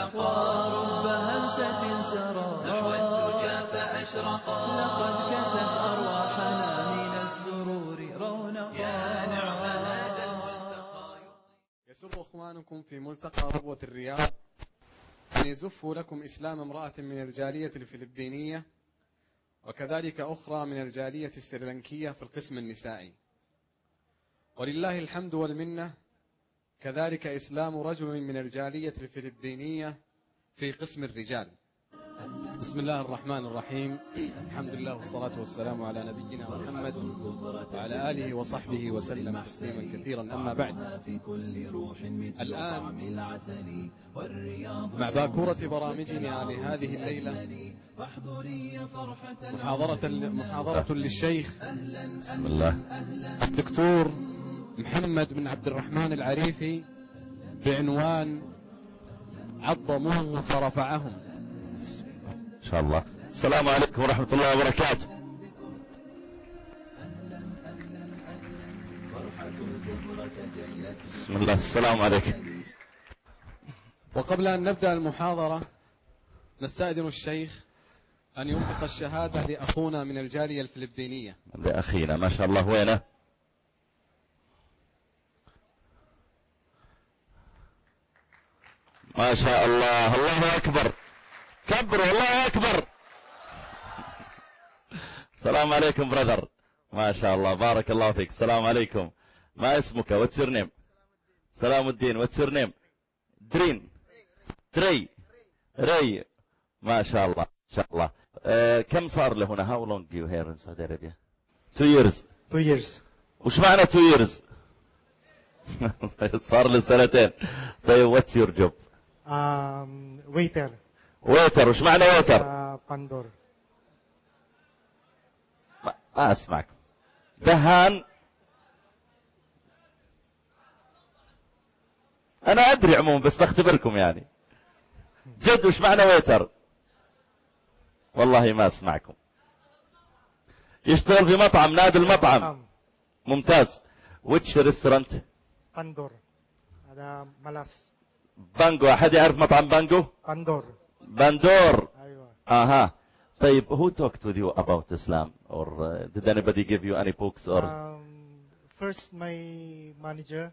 رونقا، رب همسة سرى نحو الدجى فأشرقا، لقد كست أرواحنا من السرور رونقا. يا نعم هذا الملتقى. يسر إخوانكم في ملتقى ربوة الرياض أن يزفوا لكم إسلام امرأة من الجالية الفلبينية وكذلك أخرى من الجالية السريلانكية في القسم النسائي، ولله الحمد والمنة، كذلك إسلام رجل من الجالية الفلبينية في قسم الرجال. بسم الله الرحمن الرحيم، الحمد لله والصلاة والسلام على نبينا محمد وعلى آله وصحبه وسلم تسليما كثيرا. أما بعد، الآن مع باكورة برامجنا لهذه الليلة محاضرة للشيخ بسم الله الدكتور محمد بن عبد الرحمن العريفي بعنوان عظموه فرفعهم. إن شاء الله. السلام عليكم ورحمة الله وبركاته. بسم الله. السلام عليكم. وقبل أن نبدأ المحاضرة نستأذن الشيخ أن ينطق الشهادة لأخونا من الجالية الفلبينية. لأخينا ما شاء الله. وينه؟ ما شاء الله. الله أكبر. كبروا. الله أكبر. السلام عليكم برادر. ما شاء الله. بارك الله فيك. السلام عليكم. ما اسمك؟ What's your name? سلام الدين. What's your name? درين. ري. ما شاء الله. ما شاء الله. كم صار له هنا؟ How long you here in Saudi Arabia? 2 years. 2 years. وش معنى 2 years؟ صار له 2 سنين. طيب what's your job؟ waiter. وش معنى ويتر؟ باندور. ما اسمعك. دهان. انا ادري عموما بس بختبركم يعني. جد وش معنى ويتر؟ والله ما اسمعكم. يشتغل في مطعم. نادي المطعم. ممتاز. which restaurant؟ باندور. هذا ملاس. بانجو. احد يعرف مطعم بانجو؟ باندور. ايوه. اها. طيب who talked with you about Islam or did anybody give you any books or first my manager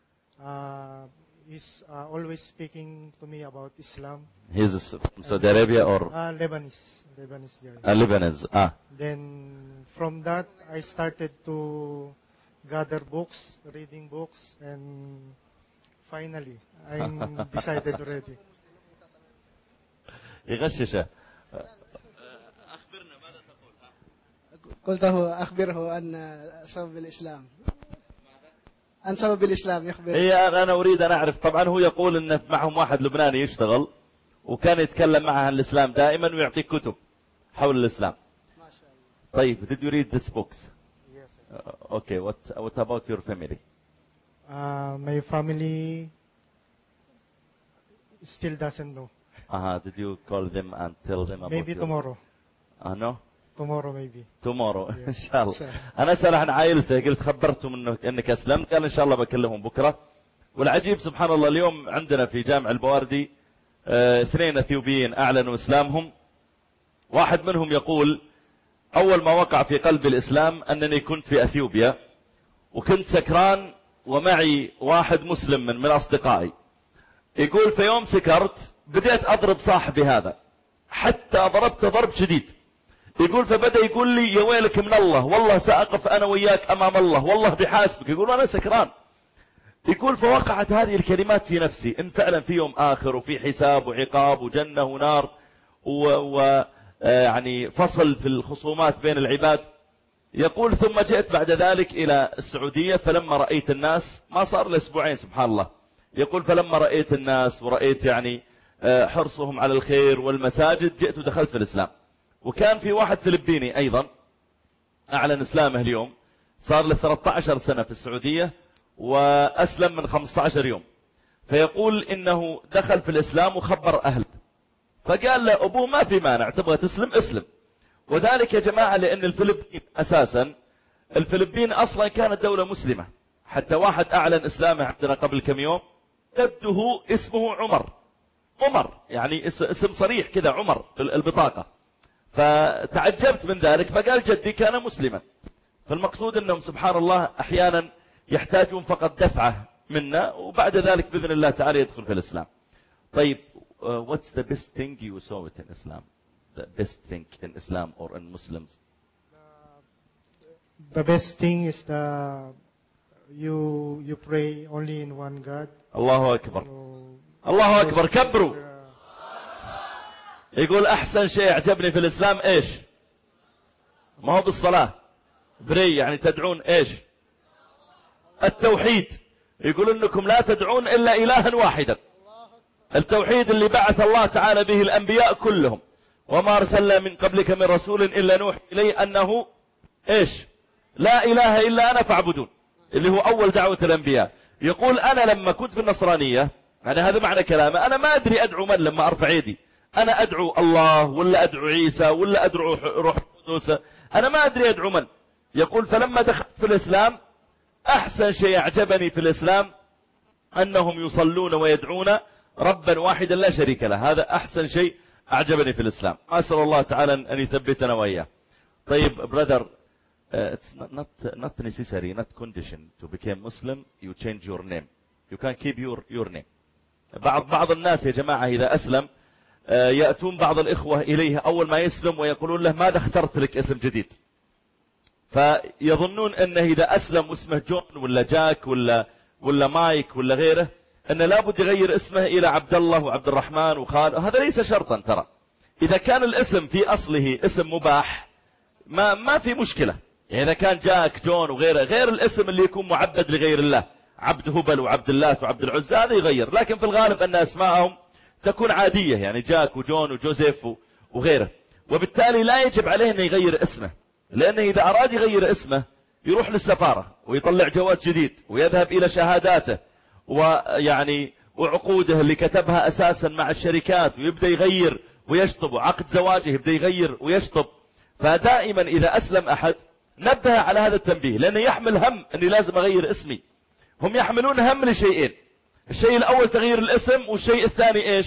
is always speaking to me about Islam. He's from Saudi Arabia or Lebanese guy. Lebanese. Then from that I started to gather books, reading books, and finally I'm decided already. يغششه. أخبرنا ماذا تقول؟ قلت أخبره أن سبب الإسلام. عن سبب الإسلام يخبر. هي أنا أريد أن أعرف. طبعا هو يقول أن معهم واحد لبناني يشتغل وكان يتكلم معه عن الإسلام دائما ويعطيك كتب حول الإسلام. ما شاء الله. طيب did you read this books? Yes. Okay. What about your family? My family still doesn't know. Did you call them and tell them about maybe tomorrow. No? Tomorrow maybe. Tomorrow. Yes. إن شاء الله. أنا أسأل عن عائلته. قلت خبرتم إنك أسلمت؟ قال إن شاء الله بكلمهم بكرة. والعجيب سبحان الله اليوم عندنا في جامع البواردي 2 أثيوبيين أعلنوا إسلامهم. واحد منهم يقول أول ما وقع في قلب الإسلام أنني كنت في أثيوبيا وكنت سكران ومعي واحد مسلم من أصدقائي. يقول في يوم سكرت بديت أضرب صاحبي هذا حتى ضربته ضرب شديد. يقول فبدأ يقول لي يا ويلك من الله، والله سأقف أنا وياك أمام الله، والله بحاسبك. يقول أنا سكران. يقول فوقعت هذه الكلمات في نفسي إن فعلا في يوم آخر وفي حساب وعقاب وجنة ونار يعني فصل في الخصومات بين العباد. يقول ثم جئت بعد ذلك إلى السعودية فلما رأيت الناس، ما صار له 2 أسبوع سبحان الله، يقول فلما رأيت الناس ورأيت يعني حرصهم على الخير والمساجد جئت ودخلت في الإسلام. وكان في واحد فلبيني أيضا أعلن إسلامه اليوم، صار له 13 سنة في السعودية وأسلم من 15 يوم. فيقول إنه دخل في الإسلام وخبر أهله، فقال له أبوه ما في مانع تبغى تسلم اسلم. وذلك يا جماعة لأن الفلبين أساسا، الفلبين أصلا كانت دولة مسلمة. حتى واحد أعلن إسلامه عندنا قبل كم يوم، جده اسمه عمر، عمر، يعني اسم صريح كذا عمر في البطاقة. فتعجبت من ذلك، فقال جدي كان مسلما. فالمقصود أنهم سبحان الله أحيانا يحتاجون فقط دفعة منا، وبعد ذلك بإذن الله تعالى يدخل في الإسلام. طيب what's the best thing you saw it in Islam? The best thing in Islam or in Muslims? The best thing is you pray only in one God. الله أكبر. الله أكبر. كبروا. يقول أحسن شيء أعجبني في الإسلام إيش؟ ما هو بالصلاة، بري يعني تدعون إيش؟ التوحيد. يقول إنكم لا تدعون إلا إلها واحدا، التوحيد اللي بعث الله تعالى به الأنبياء كلهم. وما أرسلنا من قبلك من رسول إلا نوحي إليه أنه إيش؟ لا إله إلا أنا فاعبدون، اللي هو أول دعوة الأنبياء. يقول أنا لما كنت في النصرانية، يعني هذا معنى كلامه، أنا ما أدري أدعو من لما أرفع يدي، أنا أدعو الله ولا أدعو عيسى ولا أدعو روح القدس، أنا ما أدري أدعو من. يقول فلما دخلت في الإسلام أحسن شيء أعجبني في الإسلام أنهم يصلون ويدعون ربا واحدا لا شريك له. هذا أحسن شيء أعجبني في الإسلام. أسأل الله تعالى أن يثبتنا وإياه. طيب brother, it's not necessary, not condition to become Muslim. You change your name. You can keep your name. بعض الناس يا جماعة إذا أسلم يأتون بعض الإخوة إليه أول ما يسلم ويقولون له ماذا اخترت لك اسم جديد؟ فيظنون أنه إذا أسلم اسمه جون ولا جاك ولا مايك ولا غيره أن لابد يغير اسمه إلى عبد الله وعبد الرحمن وخالد. هذا ليس شرطا. ترى إذا كان الاسم في أصله اسم مباح ما في مشكلة. يعني إذا كان جاك جون وغيره، غير الاسم اللي يكون معبد لغير الله، عبد هبل وعبد الله وعبد العزى، هذا يغير. لكن في الغالب أن أسماءهم تكون عادية، يعني جاك وجون وجوزيف وغيره. وبالتالي لا يجب عليه أن يغير اسمه، لأنه إذا أراد يغير اسمه يروح للسفارة ويطلع جواز جديد ويذهب إلى شهاداته ويعني وعقوده اللي كتبها أساسا مع الشركات، ويبدأ يغير ويشطب، وعقد زواجه يبدأ يغير ويشطب. فدائما إذا أسلم أحد نبه على هذا التنبيه، لأنه يحمل هم أني لازم أغير اسمي. هم يحملون هم لشيئين، الشيء الأول تغيير الاسم، والشيء الثاني إيش؟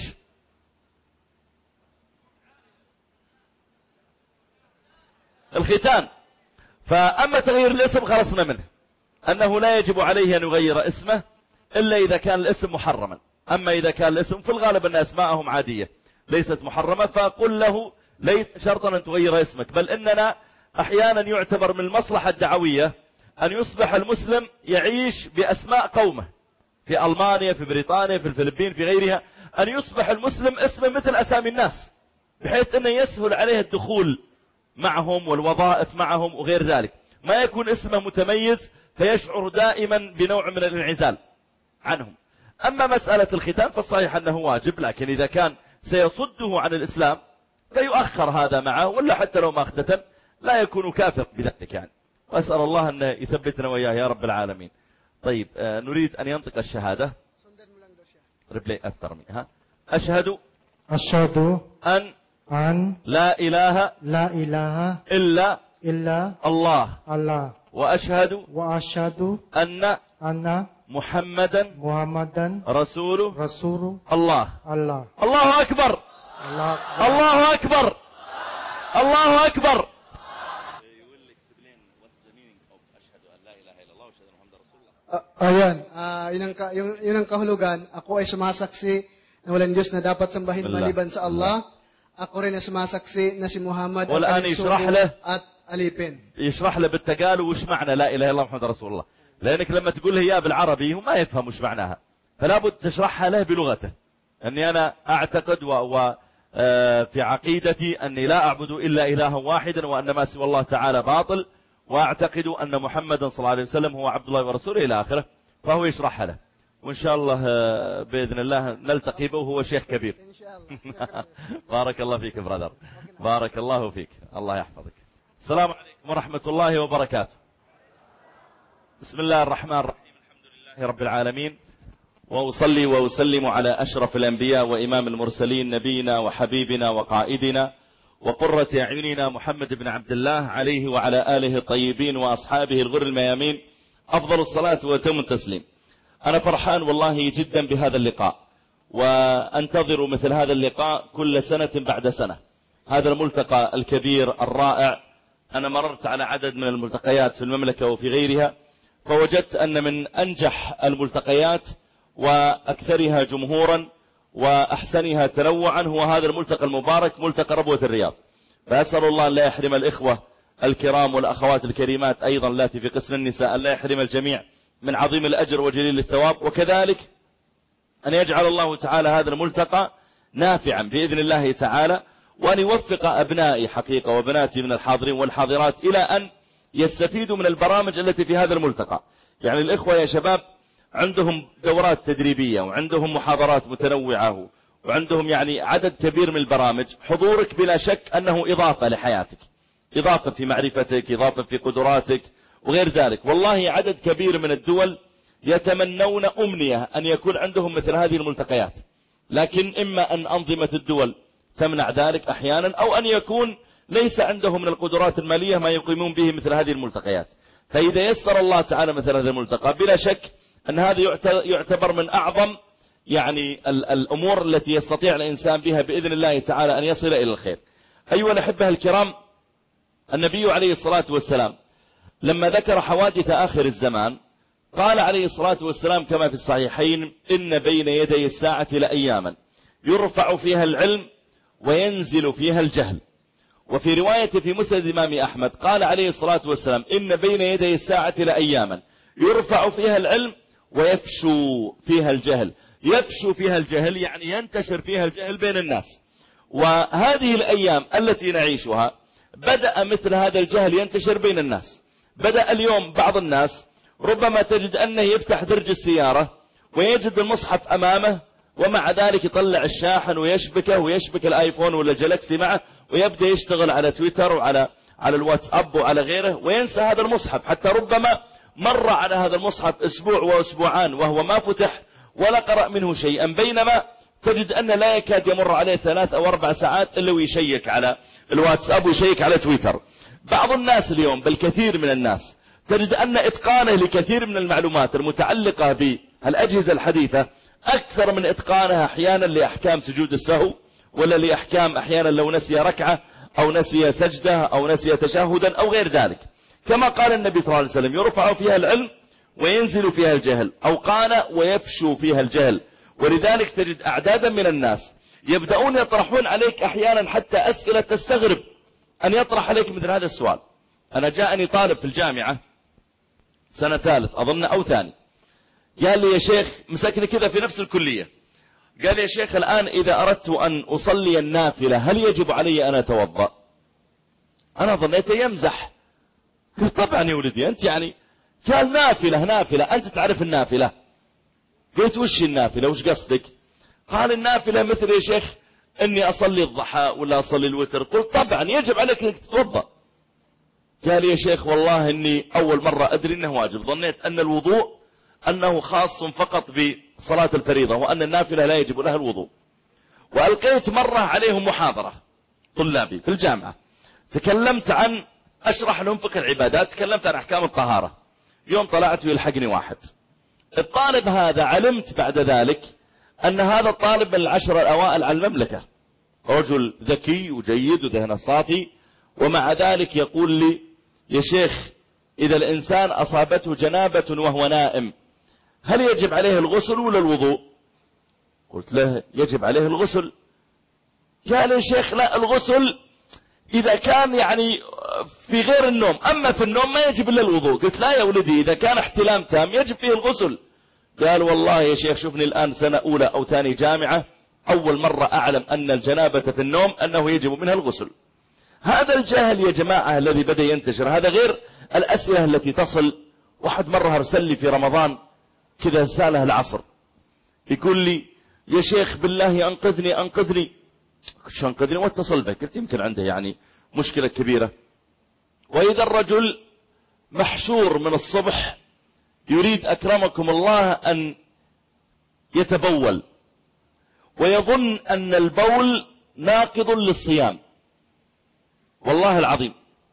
الختان. فأما تغيير الاسم خلصنا منه، أنه لا يجب عليه أن يغير اسمه إلا إذا كان الاسم محرما. أما إذا كان الاسم في الغالب أن أسماءهم عادية ليست محرمة، فقل له ليس شرطا أن تغير اسمك، بل إننا أحيانا يعتبر من المصلحة الدعوية أن يصبح المسلم يعيش بأسماء قومه في ألمانيا، في بريطانيا، في الفلبين، في غيرها، أن يصبح المسلم اسمه مثل أسامي الناس، بحيث أنه يسهل عليه الدخول معهم والوظائف معهم وغير ذلك. ما يكون اسمه متميز فيشعر دائما بنوع من الانعزال عنهم. أما مسألة الختان فالصحيح أنه واجب، لكن إذا كان سيصده عن الإسلام فيؤخر هذا معه، ولا حتى لو ما اختتن لا يكون كافر بذلك يعني. وأسأل الله أن يثبتنا وإياه يا رب العالمين. طيب نريد أن ينطق الشهادة. ربلي أفتر منها. أشهد أن لا إله إلا الله وأشهد أن محمدا رسول الله. الله أكبر. الله أكبر. الله أكبر. Ayan, yun ang kahulugan. Ako ay sumasaksi na walang Diyos na dapat sambahin maliban sa Allah. Ako rin ay sumasaksi na si Muhammad والآن يشرح له at alipin. يشرح له بالتقال وش معنى لا إله إلا الله محمد رسول الله، لأنك لما تقول له إياه بالعربي هو ما يفهم وش معناها، فلا بد تشرحها له بلغته. أني أنا أعتقد في عقيدتي أني لا أعبد إلا إلها واحدا، وأن ما سوى الله تعالى باطل، وأعتقد أن محمدا صلى الله عليه وسلم هو عبد الله ورسوله إلى آخره. فهو يشرحها له، وإن شاء الله بإذن الله نلتقي به وهو شيخ كبير. بارك الله فيك برادر، بارك الله فيك، الله يحفظك. السلام عليكم ورحمة الله وبركاته. بسم الله الرحمن الرحيم، الحمد لله رب العالمين، وأصلي وأسلم على أشرف الأنبياء وإمام المرسلين، نبينا وحبيبنا وقائدنا وقرة أعيننا محمد بن عبد الله عليه وعلى آله الطيبين وأصحابه الغر الميامين أفضل الصلاة وأتم التسليم. أنا فرحان والله جدا بهذا اللقاء، وأنتظروا مثل هذا اللقاء كل سنة بعد سنة. هذا الملتقى الكبير الرائع، أنا مررت على عدد من الملتقيات في المملكة وفي غيرها، فوجدت أن من أنجح الملتقيات وأكثرها جمهورا وأحسنها تنوعا هو هذا الملتقى المبارك، ملتقى ربوة الرياض. فأسأل الله أن لا يحرم الإخوة الكرام والأخوات الكريمات أيضا التي في قسم النساء أن لا يحرم الجميع من عظيم الأجر وجليل الثواب، وكذلك أن يجعل الله تعالى هذا الملتقى نافعا بإذن الله تعالى، وأن يوفق أبنائي حقيقة وبناتي من الحاضرين والحاضرات إلى أن يستفيدوا من البرامج التي في هذا الملتقى. يعني الإخوة يا شباب عندهم دورات تدريبية وعندهم محاضرات متنوعة وعندهم يعني عدد كبير من البرامج. حضورك بلا شك أنه إضافة لحياتك، إضافة في معرفتك، إضافة في قدراتك وغير ذلك. والله عدد كبير من الدول يتمنون أمنية أن يكون عندهم مثل هذه الملتقيات، لكن إما أن أنظمة الدول تمنع ذلك أحيانا، أو أن يكون ليس عندهم من القدرات المالية ما يقيمون به مثل هذه الملتقيات. فإذا يسر الله تعالى مثل هذا الملتقى بلا شك أن هذا يعتبر من أعظم يعني الأمور التي يستطيع الإنسان بها بإذن الله تعالى أن يصل إلى الخير. أيها الأحبة الكرام، النبي عليه الصلاة والسلام لما ذكر حوادث آخر الزمان قال عليه الصلاة والسلام كما في الصحيحين: إن بين يدي الساعة لأياما يرفع فيها العلم وينزل فيها الجهل. وفي رواية في مسند الإمام أحمد قال عليه الصلاة والسلام: إن بين يدي الساعة لأياما يرفع فيها العلم ويفشو فيها الجهل. يفشو فيها الجهل يعني ينتشر فيها الجهل بين الناس. وهذه الأيام التي نعيشها بدأ مثل هذا الجهل ينتشر بين الناس. بدأ اليوم بعض الناس ربما تجد أنه يفتح درج السيارة ويجد المصحف أمامه، ومع ذلك يطلع الشاحن ويشبكه ويشبك الآيفون ولا جالكسي معه ويبدأ يشتغل على تويتر وعلى الواتساب وعلى غيره، وينسى هذا المصحف. حتى ربما مر على هذا المصحف أسبوع وأسبوعان وهو ما فتح ولا قرأ منه شيئا، بينما تجد أن لا يكاد يمر عليه 3 أو 4 ساعات إلا ويشيك على الواتساب ويشيك على تويتر. بعض الناس اليوم، بل كثير من الناس، تجد أن إتقانه لكثير من المعلومات المتعلقة بالأجهزة الحديثة أكثر من إتقانها أحيانا لأحكام سجود السهو، ولا لأحكام أحيانا لو نسي ركعة أو نسي سجدة أو نسي تشهدا أو غير ذلك. كما قال النبي صلى الله عليه وسلم: يرفع فيها العلم وينزل فيها الجهل، أو قال ويفشو فيها الجهل. ولذلك تجد أعدادا من الناس يبدأون يطرحون عليك أحيانا حتى أسئلة تستغرب أن يطرح عليك مثل هذا السؤال. أنا جاءني طالب في الجامعة سنة 3 أظن أو ثاني، قال لي: يا شيخ، مسكني كذا في نفس الكلية، قال لي: يا شيخ، الآن إذا أردت أن أصلي النافلة هل يجب علي أن أتوضأ؟ أنا ظنيته يمزح. قلت: طبعا يا ولدي، أنت يعني. قال: نافلة أنت تعرف النافلة. قلت: وش النافلة، وش قصدك؟ قال: النافلة مثل يا شيخ أني أصلي الضحى ولا أصلي الوتر. قلت: طبعا يجب عليك أنك تتوضأ. قال: يا شيخ، والله أني أول مرة أدري أنه واجب، ظنيت أن الوضوء أنه خاص فقط بصلاة الفريضة، وأن النافلة لا يجب لها الوضوء. وألقيت مرة عليهم محاضرة طلابي في الجامعة، تكلمت عن أشرح لهم فقه العبادات، تكلمت عن أحكام الطهارة. يوم طلعت ويلحقني واحد، الطالب هذا علمت بعد ذلك أن هذا الطالب من 10 الأوائل على المملكة، رجل ذكي وجيد وذهنه صافي، ومع ذلك يقول لي: يا شيخ، إذا الإنسان أصابته جنابة وهو نائم هل يجب عليه الغسل ولا الوضوء؟ قلت له: يجب عليه الغسل. قال: يا شيخ، لا، الغسل إذا كان يعني في غير النوم، أما في النوم ما يجب إلا الوضوء. قلت: لا يا ولدي، إذا كان احتلام تام يجب فيه الغسل. قال: والله يا شيخ، شوفني الآن سنة أولى أو ثاني جامعة، أول مرة أعلم أن الجنابة في النوم أنه يجب منها الغسل. هذا الجهل يا جماعة الذي بدأ ينتشر، هذا غير الأسئلة التي تصل. واحد مرة أرسل لي في رمضان كذا رسالة العصر، يقول لي: يا شيخ بالله أنقذني. شو أنقذني؟ واتصل بك. قلت: يمكن عنده يعني مشكلة كبيرة. وإذا الرجل محشور من الصبح يريد أكرمكم الله أن يتبول، ويظن أن البول ناقض للصيام، والله العظيم،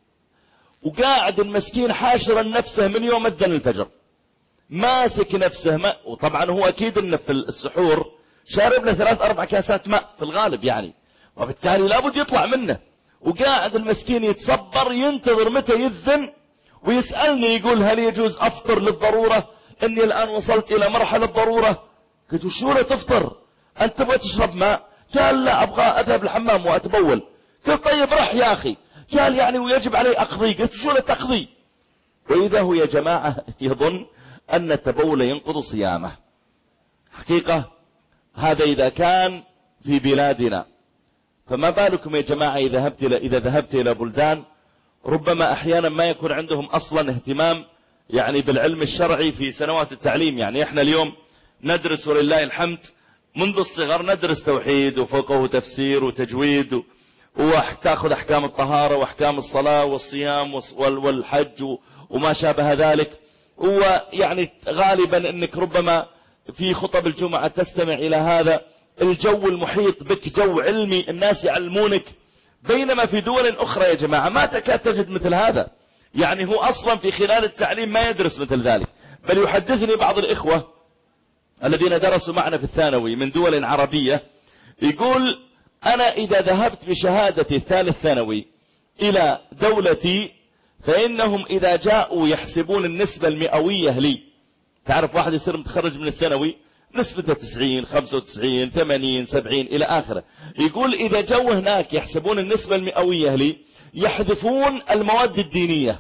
وقاعد المسكين حاشرا نفسه من يوم أذن الفجر، ماسك نفسه وطبعا هو أكيد أن في السحور شارب له 3-4 كاسات ماء في الغالب يعني، وبالتالي لابد يطلع منه، وقاعد المسكين يتصبر ينتظر متى يذن ويسألني يقول هل يجوز أفطر للضرورة؟ إني الآن وصلت إلى مرحلة ضرورة. قلت وشو لا تفطر؟ أنت تبغى تشرب ماء؟ قال لا، أبغى أذهب الحمام وأتبول. قلت طيب رح يا أخي. قال يعني ويجب علي أقضي. قلت شو لا تقضي؟ وإذا هو يا جماعة يظن أن التبول ينقض صيامه. حقيقة هذا إذا كان في بلادنا، فما بالكم يا جماعة إذا ذهبت إلى بلدان ربما أحيانا ما يكون عندهم أصلا اهتمام يعني بالعلم الشرعي في سنوات التعليم. يعني إحنا اليوم ندرس ولله الحمد منذ الصغر، ندرس توحيد وفقه وتفسير وتجويد وتأخذ أحكام الطهارة وأحكام الصلاة والصيام والحج وما شابه ذلك. ويعني غالبا أنك ربما في خطب الجمعة تستمع إلى هذا الجو المحيط بك جو علمي، الناس يعلمونك، بينما في دول أخرى يا جماعة ما تكاد تجد مثل هذا. يعني هو أصلا في خلال التعليم ما يدرس مثل ذلك. بل يحدثني بعض الإخوة الذين درسوا معنا في الثانوي من دول عربية، يقول أنا إذا ذهبت بشهادتي الثالث ثانوي إلى دولتي فإنهم إذا جاءوا يحسبون النسبة المئوية لي. تعرف واحد يصير متخرج من الثانوي نسبته 90 95 80 70 إلى آخره. يقول إذا جو هناك يحسبون النسبة المئوية لي يحذفون المواد الدينية،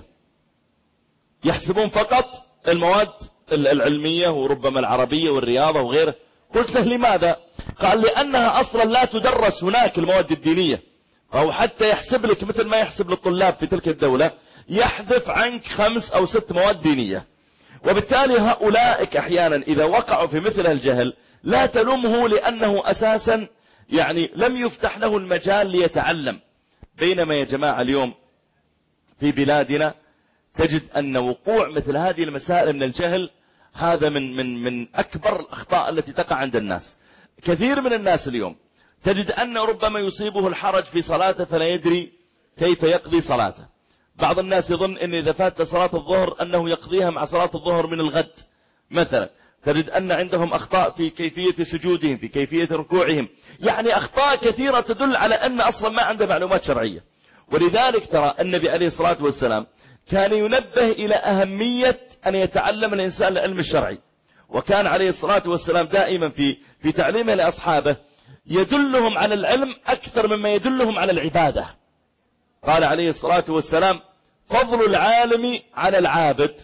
يحسبون فقط المواد العلمية وربما العربية والرياضة وغيره. قلت له لماذا؟ قال لأنها أصلا لا تدرس هناك المواد الدينية، فهو حتى يحسب لك مثل ما يحسب للطلاب في تلك الدولة يحذف عنك 5 أو 6 مواد دينية. وبالتالي هؤلاء أحيانا إذا وقعوا في مثل الجهل لا تلومه، لأنه أساسا يعني لم يفتح له المجال ليتعلم. بينما يا جماعة اليوم في بلادنا تجد أن وقوع مثل هذه المسائل من الجهل هذا من أكبر الأخطاء التي تقع عند الناس. كثير من الناس اليوم تجد أن ربما يصيبه الحرج في صلاته فلا يدري كيف يقضي صلاته. بعض الناس يظن أن إذا فات صلاة الظهر أنه يقضيها مع صلاة الظهر من الغد مثلا. تجد أن عندهم أخطاء في كيفية سجودهم، في كيفية ركوعهم، يعني أخطاء كثيرة تدل على أن أصلا ما عنده معلومات شرعية. ولذلك ترى النبي عليه الصلاة والسلام كان ينبه إلى أهمية أن يتعلم الإنسان العلم الشرعي، وكان عليه الصلاة والسلام دائما في تعليمه لأصحابه يدلهم على العلم أكثر مما يدلهم على العبادة. قال عليه الصلاة والسلام فضل العالم على العابد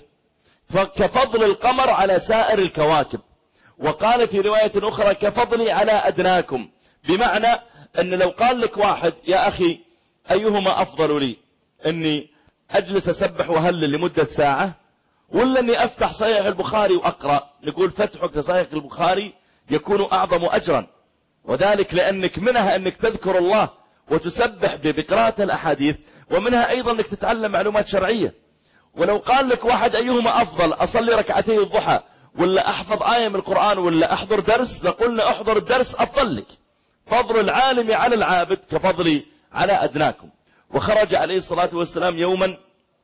كفضل القمر على سائر الكواكب. وقال في رواية أخرى كفضلي على أدناكم، بمعنى أن لو قال لك واحد يا أخي أيهما أفضل لي، أني أجلس أسبح وهلل لمدة ساعة ولا أني أفتح صحيح البخاري وأقرأ، نقول فتحك لصحيح البخاري يكون أعظم أجرا، وذلك لأنك منها أنك تذكر الله وتسبح بقراءة الأحاديث، ومنها أيضا أنك تتعلم معلومات شرعية. ولو قال لك واحد أيهما أفضل، أصلي ركعتي الضحى ولا أحفظ آية من القرآن ولا أحضر درس، لقلنا أحضر الدرس أفضل لك. فضل العالم على العابد كفضلي على أدناكم. وخرج عليه الصلاة والسلام يوما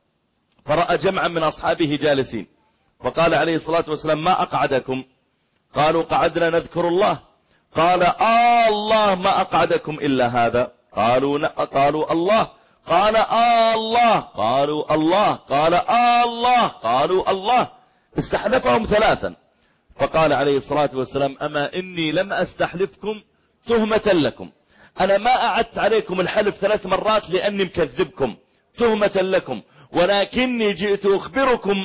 فرأى جمعا من أصحابه جالسين، فقال عليه الصلاة والسلام ما أقعدكم؟ قالوا قعدنا نذكر الله. قال الله ما أقعدكم إلا هذا؟ قالوا الله. قال الله. قالوا الله. قال الله. قالوا الله. استحلفهم 3. فقال عليه الصلاة والسلام أما إني لم أستحلفكم تهمة لكم، أنا ما أعدت عليكم الحلف 3 مرات لأني مكذبكم تهمة لكم، ولكني جئت أخبركم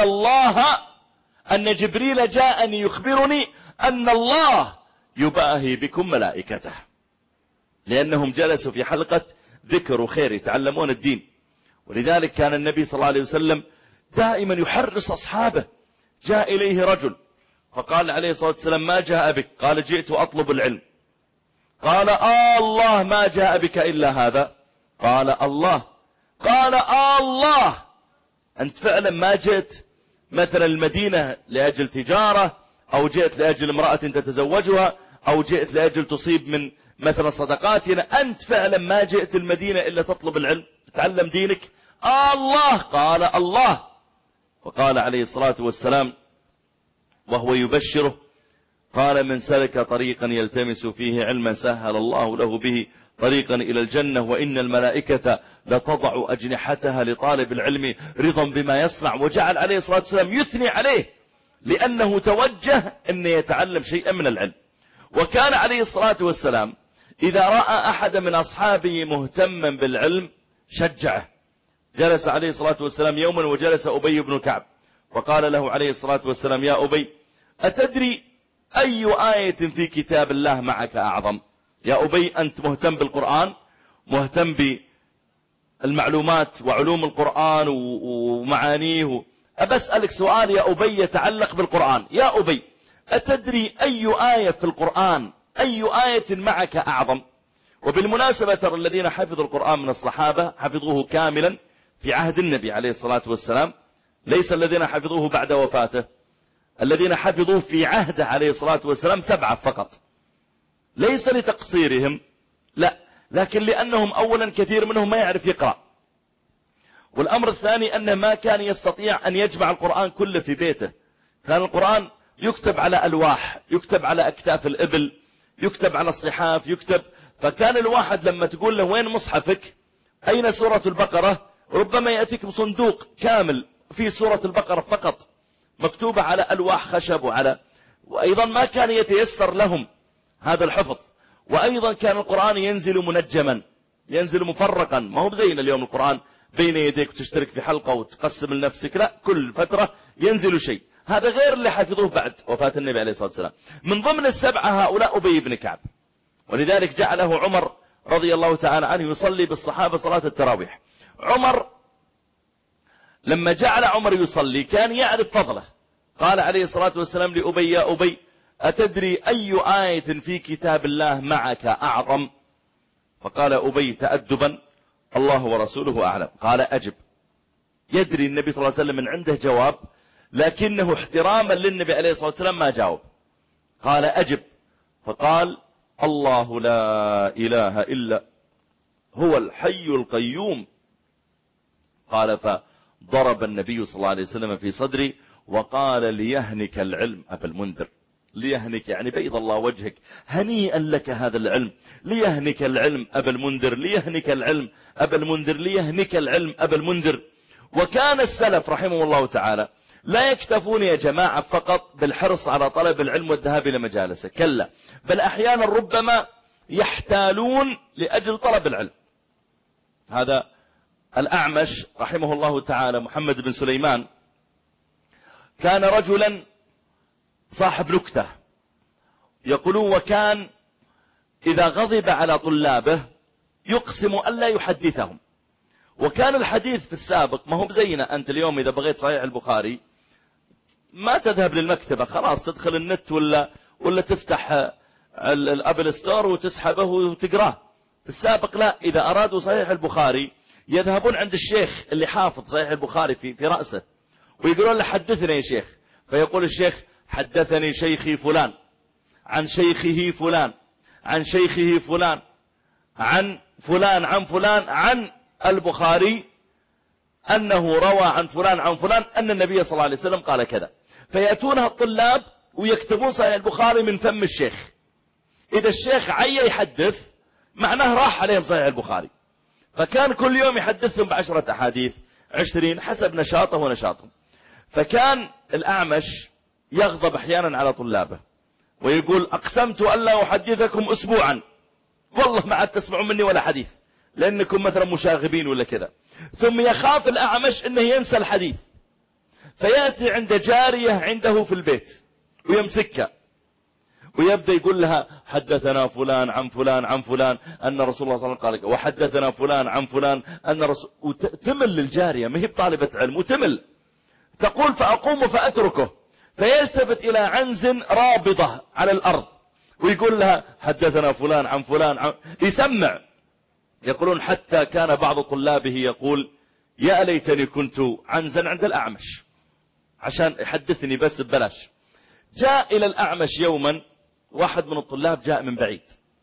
أن جبريل جاءني يخبرني أن الله يباهي بكم ملائكته، لأنهم جلسوا في حلقة ذكر وخير يتعلمون الدين. ولذلك كان النبي صلى الله عليه وسلم دائما يحرص أصحابه. جاء إليه رجل فقال عليه الصلاة والسلام ما جاء بك؟ قال جئت أطلب العلم. قال الله ما جاء بك إلا هذا؟ قال الله. قال الله أنت فعلا ما جئت مثلا المدينة لأجل تجارة، أو جئت لأجل امرأة تتزوجها، أو جئت لأجل تصيب من مثلا صدقاتنا، أنت فعلا ما جئت المدينة إلا تطلب العلم تتعلم دينك؟ الله. قال الله. وقال عليه الصلاة والسلام وهو يبشره قال من سلك طريقا يلتمس فيه علما سهل الله له به طريقا إلى الجنة وإن الملائكة لتضع أجنحتها لطالب العلم رضا بما يصنع. وجعل عليه الصلاة والسلام يثني عليه لأنه توجه أن يتعلم شيئا من العلم. وكان عليه الصلاة والسلام إذا رأى أحد من أصحابه مهتما بالعلم شجعه. جلس عليه الصلاة والسلام يوما وجلس أبي بن كعب وقال له عليه الصلاة والسلام يا أبي أتدري أي آية في كتاب الله معك أعظم؟ يا أبي أنت مهتم بالقرآن، مهتم بالمعلومات وعلوم القرآن ومعانيه، أبسألك سؤال يا أبي يتعلق بالقرآن. يا أبي أتدري أي آية في القرآن، أي آية معك أعظم؟ وبالمناسبة ترى الذين حفظوا القرآن من الصحابة حفظوه كاملا في عهد النبي عليه الصلاة والسلام، ليس الذين حفظوه بعد وفاته. الذين حفظوه في عهده عليه الصلاة والسلام 7 فقط، ليس لتقصيرهم لا، لكن لأنهم أولا كثير منهم ما يعرف يقرأ، والأمر الثاني أنه ما كان يستطيع أن يجمع القرآن كله في بيته. كان القرآن يكتب على ألواح، يكتب على أكتاف الإبل، يكتب على الصحاف، يكتب. فكان الواحد لما تقول له وين مصحفك، أين سورة البقرة، ربما يأتيك بصندوق كامل في سورة البقرة فقط مكتوبة على ألواح خشب وأيضا ما كان يتيسر لهم هذا الحفظ. وأيضا كان القرآن ينزل منجما، ينزل مفرقا، ما هو زينا اليوم القرآن بين يديك وتشترك في حلقة وتقسم لنفسك، لا، كل فترة ينزل شيء. هذا غير اللي حفظوه بعد وفاة النبي عليه الصلاة والسلام. من ضمن ال7 هؤلاء أبي بن كعب، ولذلك جعله عمر رضي الله تعالى عنه يصلي بالصحابة صلاة التراويح. عمر لما جعل عمر يصلي كان يعرف فضله. قال عليه الصلاة والسلام لأبي يا أبي أتدري أي آية في كتاب الله معك أعظم؟ فقال أبي تأدبا الله ورسوله أعلم. قال أجب. يدري النبي صلى الله عليه وسلم من عنده جواب، لكنه احتراما للنبي عليه الصلاة والسلام ما جاوب. قال أجب. فقال الله لا إله إلا هو الحي القيوم. قال فضرب النبي صلى الله عليه وسلم في صدري وقال ليهنك العلم أبا المنذر. ليهنك يعني بيض الله وجهك، هنيئا لك هذا العلم، ليهنك العلم أبا المنذر، ليهنك العلم أبا المنذر، ليهنك العلم أبا المنذر. وكان السلف رحمه الله تعالى لا يكتفون يا جماعة فقط بالحرص على طلب العلم والذهاب إلى مجالسه، كلا، بل أحيانا ربما يحتالون لأجل طلب العلم. هذا الأعمش رحمه الله تعالى محمد بن سليمان كان رجلا صاحب نكتة، يقولون وكان إذا غضب على طلابه يقسم ألا يحدثهم. وكان الحديث في السابق ما هو بزينا، أنت اليوم إذا بغيت صحيح البخاري ما تذهب للمكتبة، خلاص تدخل النت ولا تفتح الأبل ستور وتسحبه وتقراه. في السابق لا، إذا أرادوا صحيح البخاري يذهبون عند الشيخ اللي حافظ صحيح البخاري في رأسه ويقولون له حدثنا يا شيخ، فيقول الشيخ حدثني شيخي فلان عن شيخه فلان عن شيخه فلان عن فلان عن فلان عن البخاري أنه روى عن فلان عن فلان أن النبي صلى الله عليه وسلم قال كذا. فيأتونها الطلاب ويكتبون صحيح البخاري من فم الشيخ. إذا الشيخ عي يحدث معناه راح عليهم صحيح البخاري. فكان كل يوم يحدثهم ب10 أحاديث 20 حسب نشاطه ونشاطهم. فكان الأعمش يغضب أحيانا على طلابه ويقول أقسمت ألا أحدثكم أسبوعا، والله ما عاد تسمعون مني ولا حديث لأنكم مثلا مشاغبين ولا كذا. ثم يخاف الأعمش أنه ينسى الحديث، فيأتي عند جارية عنده في البيت ويمسكها ويبدأ يقول لها حدثنا فلان عن فلان عن فلان أن رسول الله صلى الله عليه وسلم قال، وحدثنا فلان عن فلان أن رسول. وتمل للجارية، ما هي بطالبة علم وتمل، تقول فأقوم فأتركه، فيلتفت إلى عنز رابضة على الأرض ويقول لها حدثنا فلان عن فلان يسمع. يقولون حتى كان بعض طلابه يقول يا ليتني كنت عنزا عند الأعمش عشان يحدثني بس ببلاش. جاء إلى الأعمش يوما واحد من الطلاب، جاء من بعيد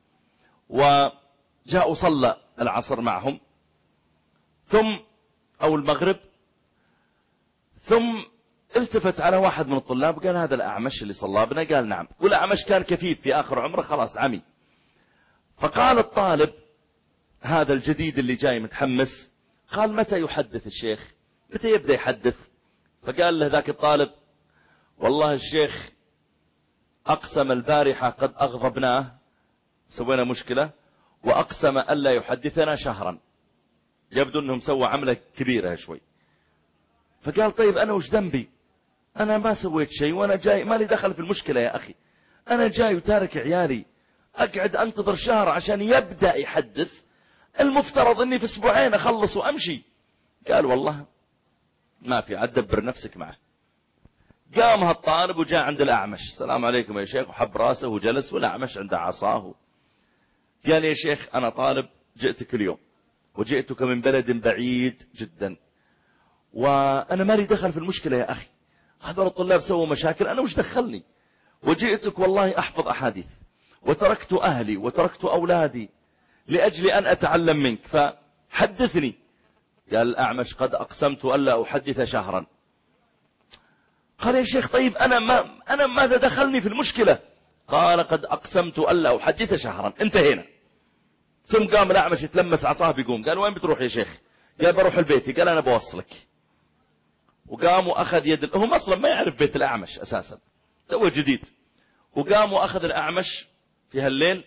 وجاء صلى العصر معهم ثم أو المغرب، ثم التفت على واحد من الطلاب قال هذا الأعمش اللي صلى بنا؟ قال نعم. والأعمش كان كفيف في آخر عمره خلاص عمي. فقال الطالب هذا الجديد اللي جاي متحمس، قال متى يحدث الشيخ؟ متى يبدأ يحدث؟ فقال له ذاك الطالب والله الشيخ أقسم البارحة قد أغضبناه، سوينا مشكلة، وأقسم ألا يحدثنا شهرا. يبدو أنهم سووا عملة كبيرة شوي. فقال طيب أنا وش ذنبي؟ أنا ما سويت شيء، وأنا جاي ما لي دخل في المشكلة يا أخي، أنا جاي وتارك عيالي، أقعد أنتظر شهر عشان يبدأ يحدث؟ المفترض أني في أسبوعين أخلص وأمشي. قال والله ما في، عاد دبر نفسك معه. قام هالطالب وجاء عند الأعمش، السلام عليكم يا شيخ، وحب راسه وجلس، والأعمش عنده عصاه. قال يا شيخ أنا طالب جئتك اليوم، وجئتك من بلد بعيد جدا، وأنا ما لي دخل في المشكلة يا أخي، هذول الطلاب سووا مشاكل، أنا وش دخلني؟ وجئتك والله أحفظ أحاديث، وتركت أهلي وتركت أولادي لأجل أن أتعلم منك، فحدثني. قال الأعمش قد أقسمت ألا أحدث شهرا. قال يا شيخ طيب أنا ماذا دخلني في المشكلة؟ قال قد أقسمت ألا أحدث شهرا، انتهينا. ثم قام الأعمش يتلمس عصاه بيقوم. قال وين بتروح يا شيخ؟ قال بروح البيت. قال أنا بوصلك. وقام وأخذ يد، هم أصلا ما يعرف بيت الأعمش أساسا، هو جديد. وقام وأخذ الأعمش في هالليل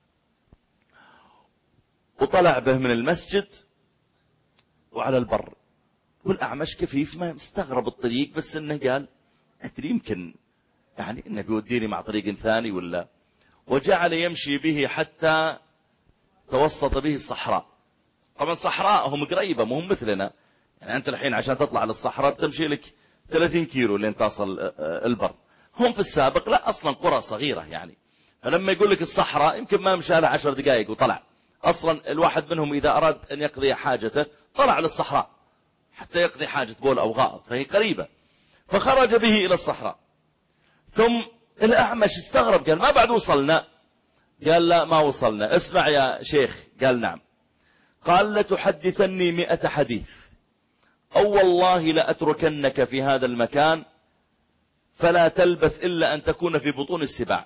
وطلع به من المسجد وعلى البر. والأعمش كفيف ما مستغرب الطريق، بس إنه قال أدري يمكن يعني إنه بيوديني مع طريق ثاني ولا. وجعل يمشي به حتى توسط به الصحراء. طبعا صحراءهم قريبة، مهم مثلنا، يعني أنت الحين عشان تطلع للصحراء بتمشي لك 30 كيلو لين تصل البر. هم في السابق لا، أصلا قرى صغيرة يعني، فلما يقول لك الصحراء يمكن ما مشى له 10 دقائق وطلع. أصلا الواحد منهم إذا أراد أن يقضي حاجته طلع للصحراء حتى يقضي حاجة بول أو غائط، فهي قريبة. فخرج به إلى الصحراء. ثم الأعمش استغرب، قال ما بعد وصلنا؟ قال لا ما وصلنا. اسمع يا شيخ. قال نعم. قال لتحدثني 100 حديث، أو والله لأتركنك في هذا المكان فلا تلبث إلا أن تكون في بطون السباع.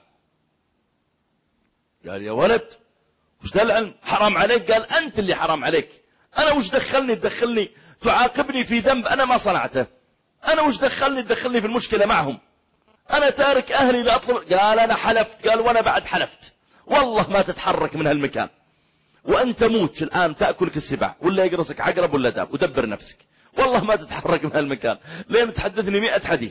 قال يا ولد وش ده العلم؟ حرام عليك. قال أنت اللي حرام عليك، أنا وش دخلني تعاقبني في ذنب أنا ما صنعته؟ أنا وش دخلني في المشكلة معهم؟ أنا تارك أهلي لأطلب. قال أنا حلفت، قال وأنا بعد حلفت والله ما تتحرك من هالمكان، وأنت موت الآن تأكلك السباع ولا يقرصك عقرب ولا داب، ودبر نفسك، والله ما تتحرك من هالمكان لين تحدثني 100 حديث.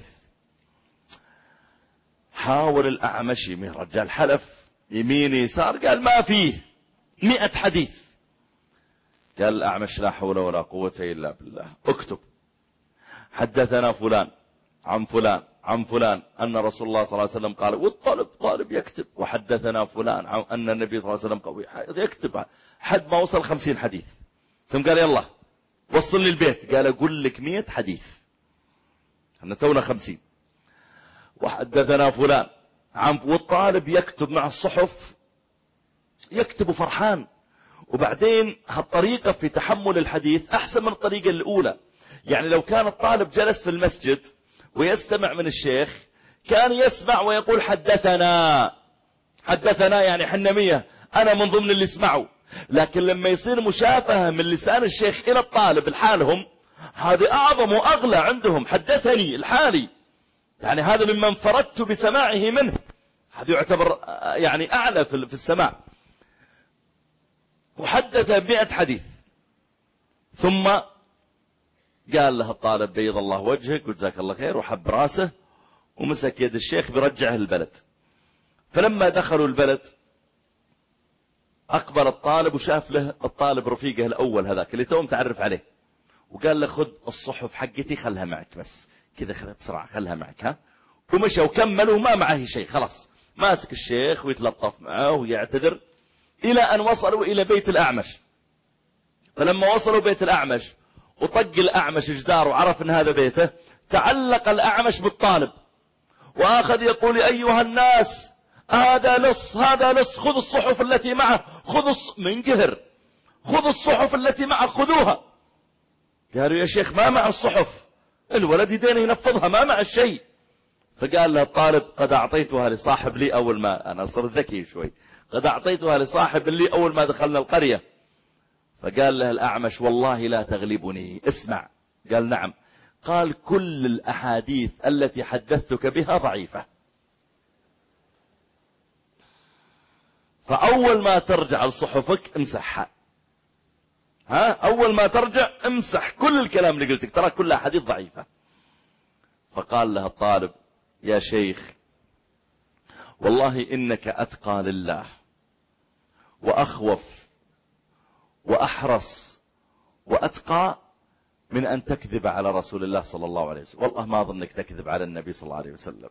حاول الأعمش يمين، رجال حلف يمين يسار، قال ما فيه 100 حديث. قال الأعمش لا حول ولا قوة إلا بالله، اكتب حدثنا فلان عن فلان عن فلان أن رسول الله صلى الله عليه وسلم قال، والطالب طالب يكتب، وحدثنا فلان عن أن النبي صلى الله عليه وسلم قال، يكتب حد ما وصل 50 حديث. ثم قال يلا وصل لي البيت. قال أقول لك 100 حديث، احنا تونا 50. وحدثنا فلان عن، والطالب يكتب مع الصحف، يكتب فرحان. وبعدين هالطريقة في تحمل الحديث أحسن من الطريقة الأولى. يعني لو كان الطالب جلس في المسجد ويستمع من الشيخ كان يسمع ويقول حدثنا يعني حنمية، أنا من ضمن اللي اسمعوا. لكن لما يصير مشافهة من لسان الشيخ إلى الطالب لحالهم، هذه أعظم وأغلى عندهم. حدثني الحالي، يعني هذا ممن فردت بسماعه منه، هذا يعتبر يعني أعلى في السماع. وحدث 100 حديث. ثم قال له الطالب بيض الله وجهك وجزاك الله خير، وحب راسه ومسك يد الشيخ برجعه البلد. فلما دخلوا البلد أقبل الطالب وشاف له الطالب رفيقه الأول هذاك اللي توم تعرف عليه، وقال له خذ الصحف حقتي خلها معك، بس كذا خذها بسرعة خلها معك ها. ومشى وكملوا ما معه شيء، خلاص ماسك الشيخ ويتلطف معه ويعتذر، إلى أن وصلوا إلى بيت الأعمش. فلما وصلوا بيت الأعمش وطق الأعمش جدار وعرف أن هذا بيته، تعلق الأعمش بالطالب وأخذ يقول أيها الناس هذا لص خذ الصحف التي معه، من قهر خذ الصحف التي معه خذوها. قالوا يا شيخ ما مع الصحف. الولد يدينه ينفضها ما مع الشيء. فقال له الطالب قد أعطيتها لصاحب لي أول ما أنا صرت ذكي شوي، قد أعطيتها لصاحب لي أول ما دخلنا القرية. فقال له الأعمش والله لا تغلبني، اسمع. قال نعم. قال كل الأحاديث التي حدثتك بها ضعيفة، فأول ما ترجع لصحفك امسحها. أول ما ترجع امسح كل الكلام اللي قلتك، ترى كل أحاديث ضعيفة. فقال له الطالب يا شيخ والله إنك أتقى لله وأخوف وأحرص وأتقى من أن تكذب على رسول الله صلى الله عليه وسلم، والله ما أظنك تكذب على النبي صلى الله عليه وسلم.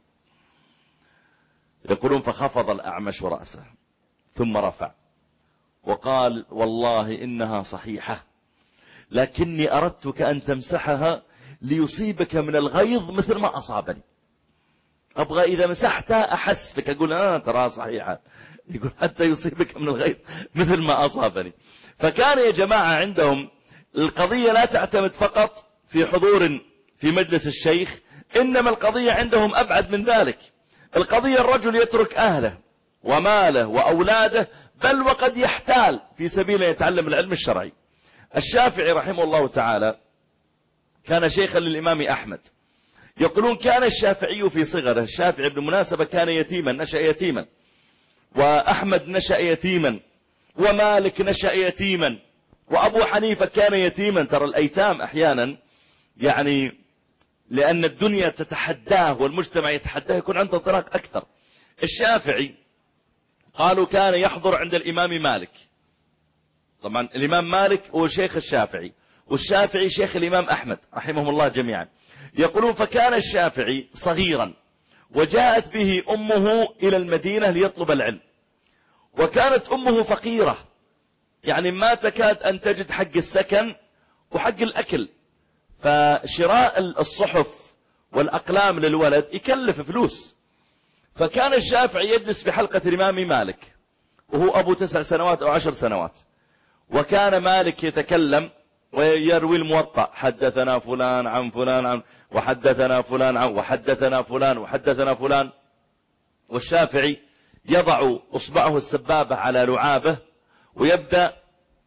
يقولون فخفض الأعمش رأسه ثم رفع وقال والله إنها صحيحة، لكني أردتك أن تمسحها ليصيبك من الغيظ مثل ما أصابني. أبغى إذا مسحتها أحس بك، أقول ترى صحيحة، يقول حتى يصيبك من الغيظ مثل ما أصابني. فكان يا جماعة عندهم القضية لا تعتمد فقط في حضور في مجلس الشيخ، إنما القضية عندهم أبعد من ذلك. القضية الرجل يترك أهله وماله وأولاده، بل وقد يحتال في سبيل يتعلم العلم الشرعي. الشافعي رحمه الله تعالى كان شيخا للإمام أحمد. يقولون كان الشافعي في صغره، الشافعي بالمناسبة كان يتيما، نشأ يتيما، وأحمد نشأ يتيما، ومالك نشأ يتيما، وأبو حنيفة كان يتيما. ترى الأيتام أحيانا يعني لأن الدنيا تتحداه والمجتمع يتحداه يكون عنده انطلاق أكثر. الشافعي قالوا كان يحضر عند الإمام مالك، طبعا الإمام مالك هو شيخ الشافعي، والشافعي شيخ الإمام أحمد رحمهم الله جميعا. يقولون فكان الشافعي صغيرا وجاءت به أمه إلى المدينة ليطلب العلم، وكانت أمه فقيرة، يعني ما تكاد أن تجد حق السكن وحق الأكل، فشراء الصحف والأقلام للولد يكلف فلوس. فكان الشافعي يجلس في حلقة الإمام مالك وهو أبو 9 سنوات أو 10 سنوات، وكان مالك يتكلم ويروي الموطأ، حدثنا فلان عن فلان عن، وحدثنا فلان عن، وحدثنا فلان وحدثنا فلان. والشافعي يضع أصبعه السبابة على لعابه ويبدأ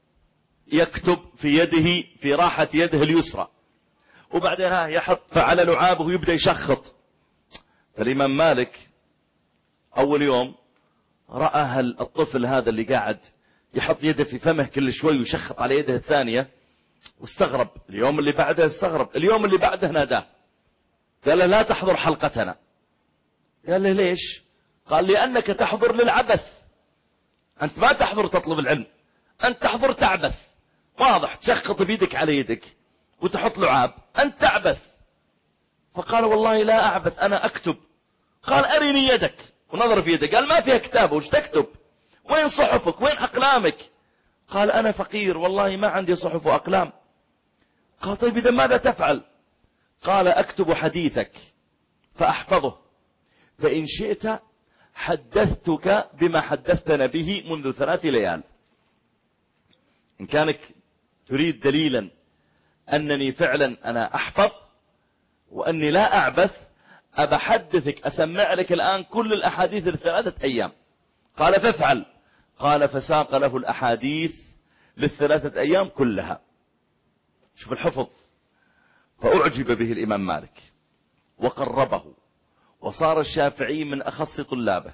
يكتب في يده في راحة يده اليسرى، وبعدين يحط على لعابه ويبدأ يشخط. فالإمام مالك أول يوم رأى الطفل هذا اللي قاعد يحط يده في فمه كل شوي ويشخط على يده الثانية، واستغرب. اليوم اللي بعده استغرب، اليوم اللي بعده ناداه قال له لا تحضر حلقتنا. قال له ليش؟ قال لأنك تحضر للعبث، أنت ما تحضر تطلب العلم، أنت تحضر تعبث، واضح، تشخط بيدك على يدك وتحط لعاب، أنت تعبث. فقال والله لا أعبث أنا أكتب. قال أرني يدك، ونظر في يدك، قال ما فيها كتاب، وش تكتب؟ وين صحفك؟ وين أقلامك؟ قال أنا فقير والله ما عندي صحف وأقلام. قال طيب إذا ماذا تفعل؟ قال أكتب حديثك فأحفظه، فإن شئت حدثتك بما حدثتنا به منذ 3 ليال. إن كانك تريد دليلا أنني فعلا أنا أحفظ وأني لا أعبث، أبحدثك أسمع لك الآن كل الأحاديث ل3 أيام. قال فافعل. قال فساق له الأحاديث ل3 أيام كلها. شوف الحفظ. فأعجب به الإمام مالك وقربه، وصار الشافعي من أخص طلابه.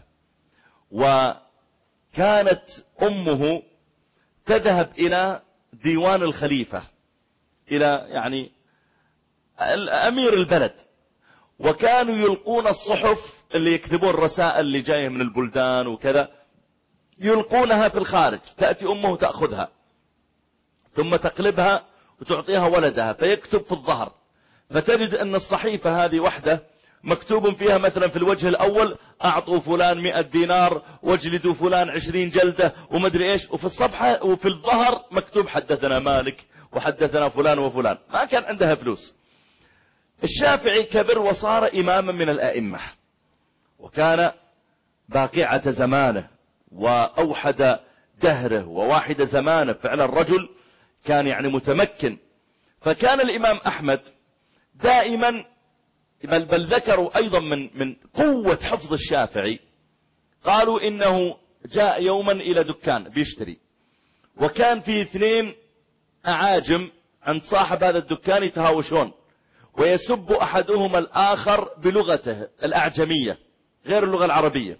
وكانت أمه تذهب إلى ديوان الخليفة، إلى يعني أمير البلد، وكانوا يلقون الصحف اللي يكتبون الرسائل اللي جاية من البلدان وكذا، يلقونها في الخارج. تأتي أمه تأخذها ثم تقلبها وتعطيها ولدها فيكتب في الظهر، فتجد أن الصحيفة هذه وحدة مكتوب فيها مثلا في الوجه الأول أعطوا فلان 100 دينار واجلدوا فلان 20 جلدة ومدري إيش، وفي الصفحة وفي الظهر مكتوب حدثنا مالك وحدثنا فلان وفلان. ما كان عندها فلوس. الشافعي كبر وصار إماما من الأئمة، وكان باقعة زمانه وأوحد دهره وواحد زمانه، فعلا الرجل كان يعني متمكن. فكان الإمام أحمد دائما بل ذكروا أيضا من قوة حفظ الشافعي، قالوا إنه جاء يوما إلى دكان بيشتري، وكان في 2 أعاجم عند صاحب هذا الدكان يتهاوشون، ويسب أحدهما الآخر بلغته الأعجمية غير اللغة العربية،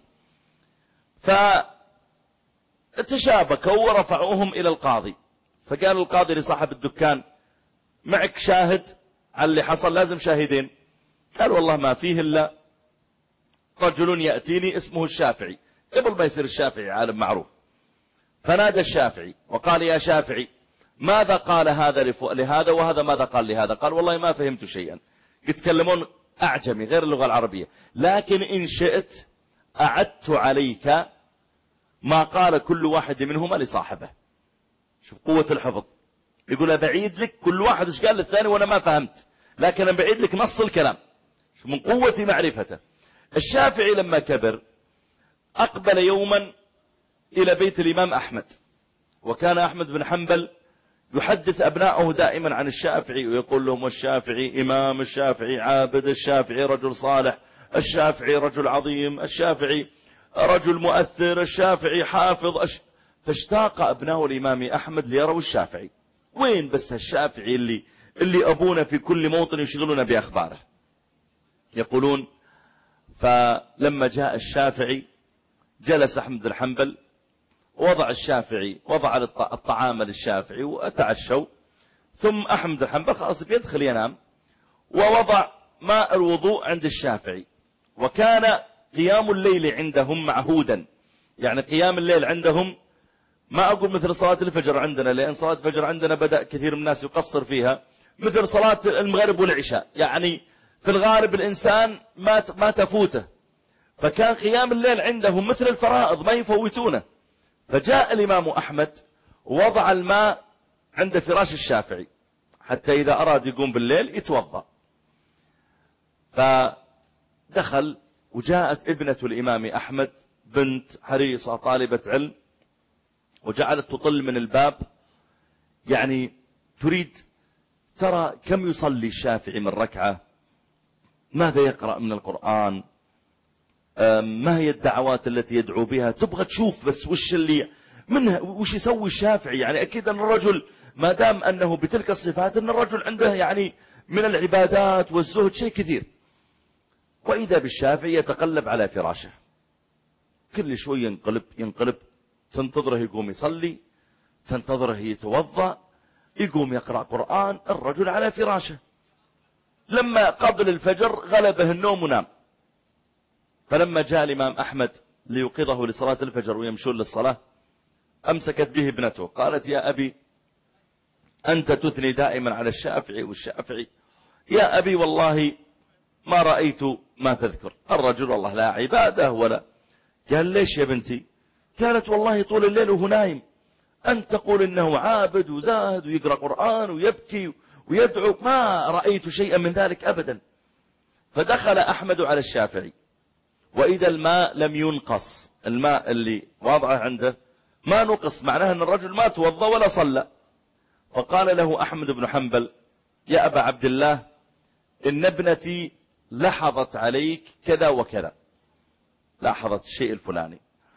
فتشابكوا ورفعوهم إلى القاضي. فقال القاضي لصاحب الدكان: معك شاهد على اللي حصل؟ لازم شاهدين. قال: والله ما فيه إلا رجل يأتيني اسمه الشافعي، قبل ما يصير الشافعي عالم معروف. فنادى الشافعي وقال: يا شافعي، ماذا قال هذا لهذا، وهذا ماذا قال لهذا؟ قال: والله ما فهمت شيئا، يتكلمون أعجمي غير اللغة العربية، لكن إن شئت أعدت عليك ما قال كل واحد منهما لصاحبه. شوف قوة الحفظ، يقول بعيد لك كل واحد وش قال للثاني وأنا ما فهمت، لكن أنا بعيد لك نص الكلام. شوف من قوة معرفته. الشافعي لما كبر أقبل يوما إلى بيت الإمام أحمد، وكان أحمد بن حنبل يحدث أبنائه دائما عن الشافعي، ويقول لهم: الشافعي إمام، الشافعي عابد، الشافعي رجل صالح، الشافعي رجل عظيم، الشافعي رجل مؤثر، الشافعي حافظ. فاشتاق أبناء الإمام أحمد ليروا الشافعي. وين بس الشافعي اللي أبونا في كل موطن يشغلون بأخباره. يقولون: فلما جاء الشافعي جلس أحمد بن حنبل، وضع الشافعي وضع الطعام للشافعي وأتعشوا، ثم أحمد بن حنبل خلاص بيدخل ينام، ووضع ماء الوضوء عند الشافعي. وكان قيام الليل عندهم معهودا، يعني قيام الليل عندهم ما أقول مثل صلاة الفجر عندنا، لأن صلاة الفجر عندنا بدأ كثير من الناس يقصر فيها، مثل صلاة المغرب والعشاء، يعني في الغالب الإنسان ما تفوته. فكان قيام الليل عندهم مثل الفرائض ما يفوتونه. فجاء الإمام أحمد ووضع الماء عند فراش الشافعي حتى إذا أراد يقوم بالليل يتوضأ. فدخل، وجاءت ابنة الإمام أحمد بنت حريصة طالبة علم، وجعلت تطل من الباب، يعني تريد ترى كم يصلي الشافعي من ركعة، ماذا يقرأ من القرآن، ما هي الدعوات التي يدعو بها، تبغى تشوف بس وش اللي منها، وش يسوي الشافعي. يعني أكيد أن الرجل ما دام أنه بتلك الصفات أن الرجل عنده يعني من العبادات والزهد شيء كثير. وإذا بالشافعي يتقلب على فراشه، كل شوي ينقلب، تنتظره يقوم يصلي، تنتظره يتوضأ، يقوم يقرأ قرآن، الرجل على فراشه. لما قبل الفجر غلبه النوم ونام. فلما جاء الإمام أحمد ليوقظه لصلاة الفجر ويمشون للصلاة، أمسكت به ابنته قالت: يا أبي، أنت تثني دائما على الشافعي والشافعي، يا أبي والله ما رأيت ما تذكر، الرجل والله لا عبادة ولا. قال: ليش يا بنتي؟ قالت: والله طول الليل وهو نايم أنت تقول إنه عابد وزاهد ويقرأ قرآن ويبكي ويدعو، ما رأيت شيئا من ذلك أبدا. فدخل أحمد على الشافعي، وإذا الماء لم ينقص، الماء اللي واضعه عنده ما نقص، معناه أن الرجل ما توضأ ولا صلى. فقال له أحمد بن حنبل: يا أبا عبد الله، إن ابنتي لحظت عليك كذا وكذا، لاحظت الشيء الفلاني،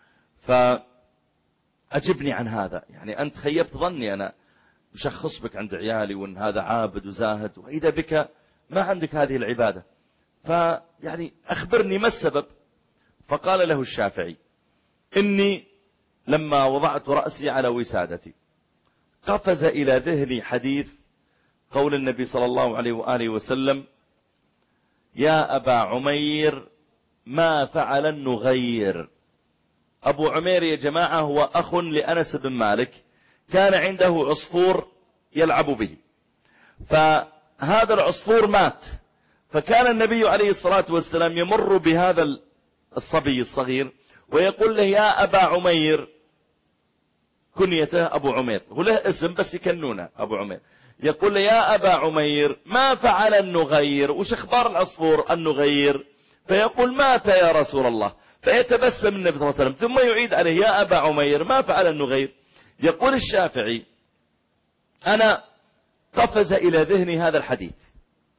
فأجبني عن هذا. يعني أنت خيبت ظني، أنا مشخص بك عند عيالي وأن هذا عابد وزاهد، وإذا بك ما عندك هذه العبادة، فيعني أخبرني ما السبب. فقال له الشافعي: إني لما وضعت رأسي على وسادتي قفز إلى ذهني حديث قول النبي صلى الله عليه وآله وسلم: يا أبا عمير ما فعل النغير. أبو عمير يا جماعة هو أخ لأنس بن مالك، كان عنده عصفور يلعب به، فهذا العصفور مات، فكان النبي عليه الصلاة والسلام يمر بهذا الصبي الصغير ويقول له: يا أبا عمير، كنيته أبو عمير، هو له اسم بس يكنونه أبو عمير، يقول له: يا أبا عمير ما فعل النغير، وش اخبار العصفور النغير؟ فيقول: مات يا رسول الله. فيتبسم النبي صلى الله عليه وسلم، ثم يعيد عليه: يا أبا عمير ما فعل النغير. يقول الشافعي: أنا قفز إلى ذهني هذا الحديث،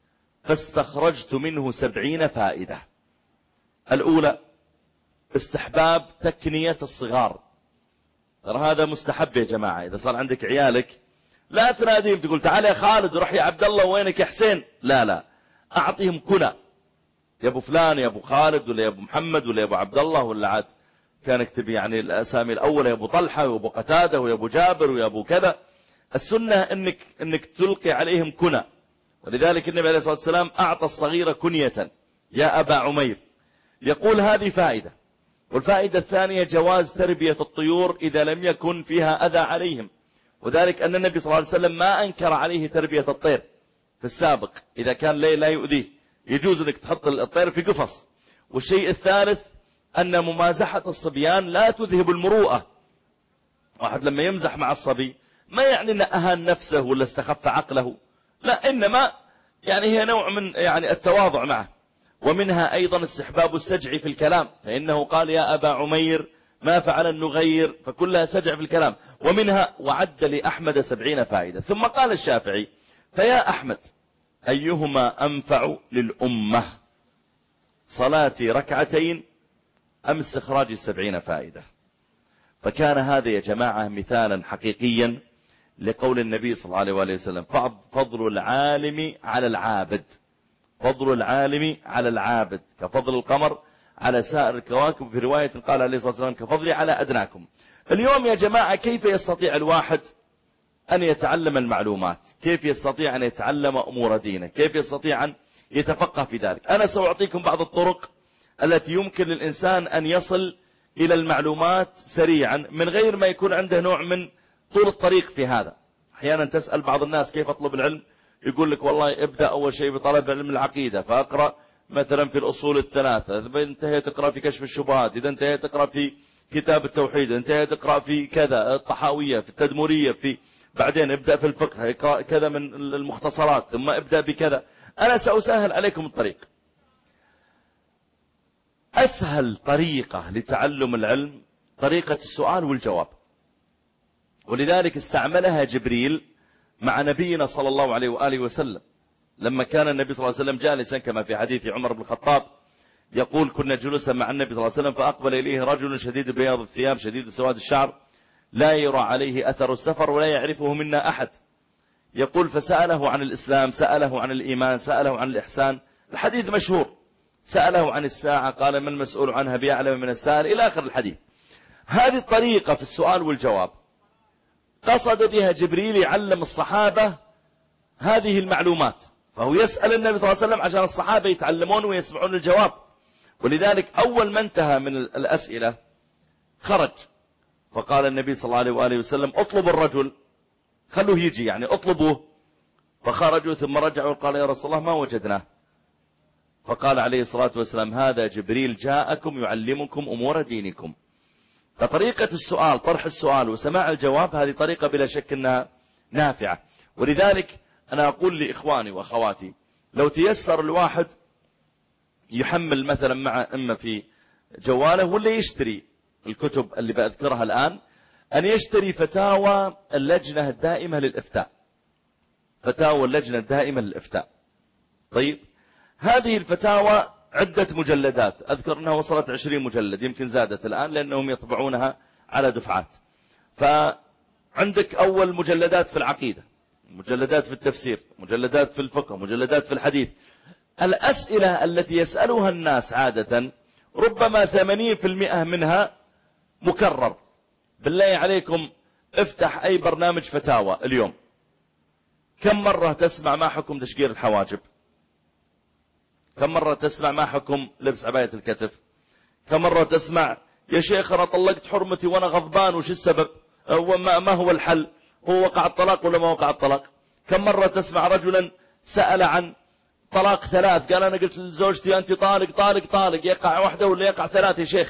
فاستخرجت منه 70 فائدة. الأولى استحباب تكنية الصغار. ترى هذا مستحب يا جماعة. إذا صار عندك عيالك لا تناديهم تقول تعال يا خالد وروح يا عبد الله وينك يا حسين، لا، أعطيهم كنى، يا أبو فلان يا أبو خالد ولا يا أبو محمد ولا يا أبو عبد الله، ولا عاد كان اكتب يعني الأسامي الأولى يا أبو طلحة ويا أبو قتادة ويا أبو جابر ويا أبو كذا. السنة إنك تلقي عليهم كنى. ولذلك النبي عليه الصلاة والسلام أعطى الصغير كنية يا أبا عمير. يقول هذه فائدة. والفائدة الثانية جواز تربية الطيور إذا لم يكن فيها أذى عليهم، وذلك أن النبي صلى الله عليه وسلم ما أنكر عليه تربية الطير في السابق إذا كان لا يؤذيه، يجوز أنك تحط الطير في قفص. والشيء الثالث أن ممازحة الصبيان لا تذهب المروءة. واحد لما يمزح مع الصبي ما يعني أن أهان نفسه ولا استخف عقله، لا، إنما يعني هي نوع من يعني التواضع معه. ومنها أيضا استحباب السجع في الكلام، فإنه قال يا أبا عمير ما فعل النغير، فكلها سجع في الكلام. ومنها وعد لأحمد 70 فائدة. ثم قال الشافعي فيا أحمد أيهما أنفع للأمة، صلاتي ركعتين أم استخراج 70 فائدة؟ فكان هذا يا جماعة مثالا حقيقيا لقول النبي صلى الله عليه وآله وسلم فضل العالم على العابد، فضل العالم على العابد كفضل القمر على سائر الكواكب. في رواية قال عليه الصلاة والسلام كفضلي على أدناكم. اليوم يا جماعة كيف يستطيع الواحد أن يتعلم المعلومات؟ كيف يستطيع أن يتعلم أمور دينه؟ كيف يستطيع أن يتفقه في ذلك؟ أنا سأعطيكم بعض الطرق التي يمكن للإنسان أن يصل إلى المعلومات سريعا من غير ما يكون عنده نوع من طول الطريق في هذا. أحيانا تسأل بعض الناس كيف أطلب العلم، يقول لك والله ابدأ أول شيء بطلب علم العقيدة، فأقرأ مثلا في الأصول الثلاثة، إذا انتهيت تقرأ في كشف الشبهات، إذا انتهيت تقرأ في كتاب التوحيد، إذا انتهيت تقرأ في كذا الطحاوية، في التدمرية، في بعدين ابدأ في الفقه، اقرأ كذا من المختصرات، ثم ابدأ بكذا. أنا سأسهل عليكم الطريق. أسهل طريقة لتعلم العلم طريقة السؤال والجواب، ولذلك استعملها جبريل مع نبينا صلى الله عليه وآله وسلم لما كان النبي صلى الله عليه وسلم جالسا كما في حديث عمر بن الخطاب يقول كنا جلوسا مع النبي صلى الله عليه وسلم فأقبل إليه رجل شديد بياض الثياب شديد سواد الشعر لا يرى عليه أثر السفر ولا يعرفه منا أحد. يقول فسأله عن الإسلام، سأله عن الإيمان، سأله عن الإحسان، الحديث مشهور. سأله عن الساعة قال ما المسؤول عنها بأعلم من السائل، إلى آخر الحديث. هذه الطريقة في السؤال والجواب قصد بها جبريل يعلم الصحابة هذه المعلومات، فهو يسأل النبي صلى الله عليه وسلم عشان الصحابة يتعلمون ويسمعون الجواب. ولذلك أول ما انتهى من الأسئلة خرج، فقال النبي صلى الله عليه وآله وسلم اطلب الرجل، خلوه يجي يعني اطلبوه. فخرجوا ثم رجعوا وقال يا رسول الله ما وجدناه. فقال عليه الصلاة والسلام هذا جبريل جاءكم يعلمكم أمور دينكم. فطريقة السؤال، طرح السؤال وسماع الجواب، هذه طريقة بلا شك أنها نافعة. ولذلك أنا أقول لإخواني وأخواتي لو تيسر الواحد يحمل مثلا مع إما في جواله ولا يشتري الكتب اللي بأذكرها الآن، أن يشتري فتاوى اللجنة الدائمة للإفتاء، فتاوى اللجنة الدائمة للإفتاء. طيب هذه الفتاوى عدة مجلدات، أذكر أنها وصلت 20 مجلد، يمكن زادت الآن لأنهم يطبعونها على دفعات. فعندك أول مجلدات في العقيدة، مجلدات في التفسير، مجلدات في الفقه، مجلدات في الحديث. الأسئلة التي يسألها الناس عادة ربما 80% منها مكرر. بالله عليكم افتح أي برنامج فتاوى اليوم، كم مرة تسمع ما حكم تشقير الحواجب؟ كم مرة تسمع ما حكم لبس عباية الكتف؟ كم مرة تسمع يا شيخ أنا طلقت حرمتي وأنا غضبان وش السبب؟ ما هو الحل؟ هو وقع الطلاق ولا ما وقع الطلاق؟ كم مرة تسمع رجلا سأل عن طلاق 3 قال أنا قلت لزوجتي أنت طالق طالق طالق، يقع واحدة ولا يقع 3 يا شيخ؟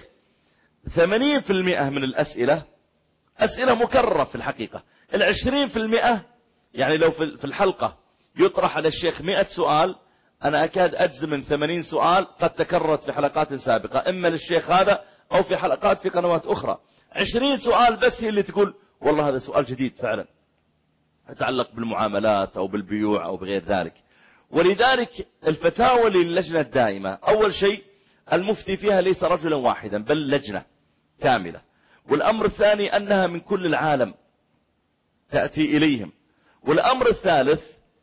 80% من الأسئلة أسئلة مكررة في الحقيقة. 20% يعني لو في الحلقة يطرح على الشيخ 100 سؤال، أنا أكاد أجزم من 80 سؤال قد تكررت في حلقات سابقة إما للشيخ هذا أو في حلقات في قنوات أخرى. 20 سؤال بس هي اللي تقول والله هذا سؤال جديد فعلا يتعلق بالمعاملات أو بالبيوع أو بغير ذلك. ولذلك الفتاوى للجنة الدائمة أول شيء المفتي فيها ليس رجلا واحدا بل لجنة كاملة. والأمر الثاني أنها من كل العالم تأتي إليهم. والأمر الثالث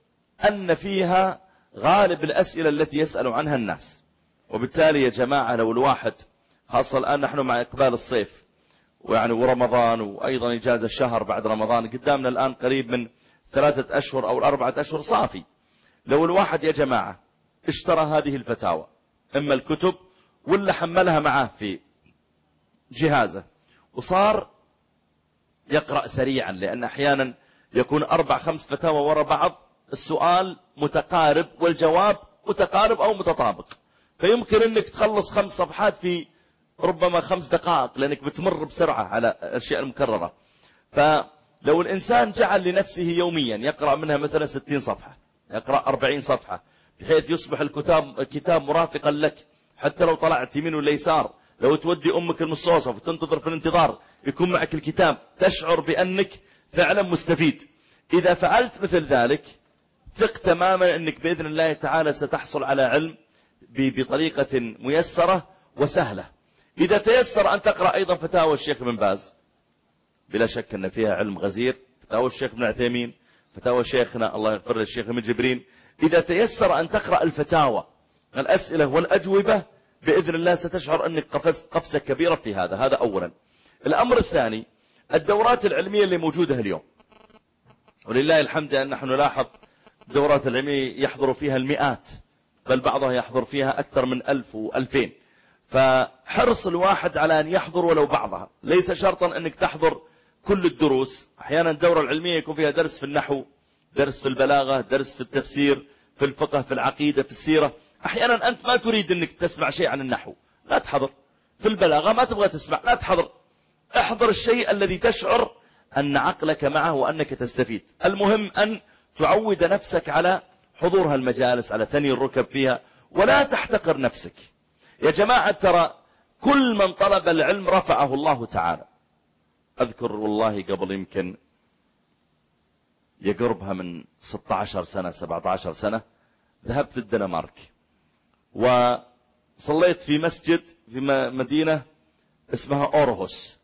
أن فيها غالب الأسئلة التي يسأل عنها الناس. وبالتالي يا جماعة لو الواحد خاصة الآن نحن مع إقبال الصيف ويعني ورمضان وأيضا إجازة الشهر بعد رمضان قدامنا الآن قريب من 3 أشهر أو 4 أشهر صافي. لو الواحد يا جماعة اشترى هذه الفتاوى إما الكتب ولا حملها معه في جهازه وصار يقرأ سريعا، لأن أحيانا يكون 4-5 فتاوى وراء بعض، السؤال متقارب والجواب متقارب أو متطابق، فيمكن أنك تخلص 5 صفحات في ربما 5 دقائق لأنك بتمر بسرعة على الأشياء المكررة. فلو الإنسان جعل لنفسه يوميا يقرأ منها مثلا 60 صفحة، يقرأ 40 صفحة، بحيث يصبح الكتاب مرافقا لك حتى لو طلعت يمين ولا يسار، لو تودي أمك المستوصف وتنتظر في الانتظار يكون معك الكتاب، تشعر بأنك فعلا مستفيد. إذا فعلت مثل ذلك ثق تماما أنك بإذن الله تعالى ستحصل على علم بطريقة ميسرة وسهلة. إذا تيسر أن تقرأ أيضا فتاوى الشيخ بن باز، بلا شك أن فيها علم غزير، فتاوى الشيخ بن عثيمين، فتاوى شيخنا الله يغفر له الشيخ ابن جبرين. إذا تيسر أن تقرأ الفتاوى الأسئلة والأجوبة بإذن الله ستشعر أنك قفزت قفزة كبيرة في هذا أولا. الأمر الثاني الدورات العلمية اللي موجودة اليوم، ولله الحمد أن نحن نلاحظ الدورات العلمية يحضر فيها المئات، بل بعضها يحضر فيها أكثر من 1000 و2000. فحرص الواحد على أن يحضر ولو بعضها، ليس شرطا أنك تحضر كل الدروس. أحيانا الدورة العلمية يكون فيها درس في النحو، درس في البلاغة، درس في التفسير، في الفقه، في العقيدة، في السيرة. أحيانا أنت ما تريد أنك تسمع شيء عن النحو، لا تحضر. في البلاغة ما تبغى تسمع، لا تحضر. احضر الشيء الذي تشعر أن عقلك معه وأنك تستفيد. المهم أن تعود نفسك على حضور هالمجالس، على ثني الركب فيها، ولا تحتقر نفسك. يا جماعة ترى كل من طلب العلم رفعه الله تعالى. أذكر والله قبل يمكن يقربها من 16 سنة 17 سنة ذهبت الدنمارك وصليت في مسجد في مدينة اسمها أورهوس.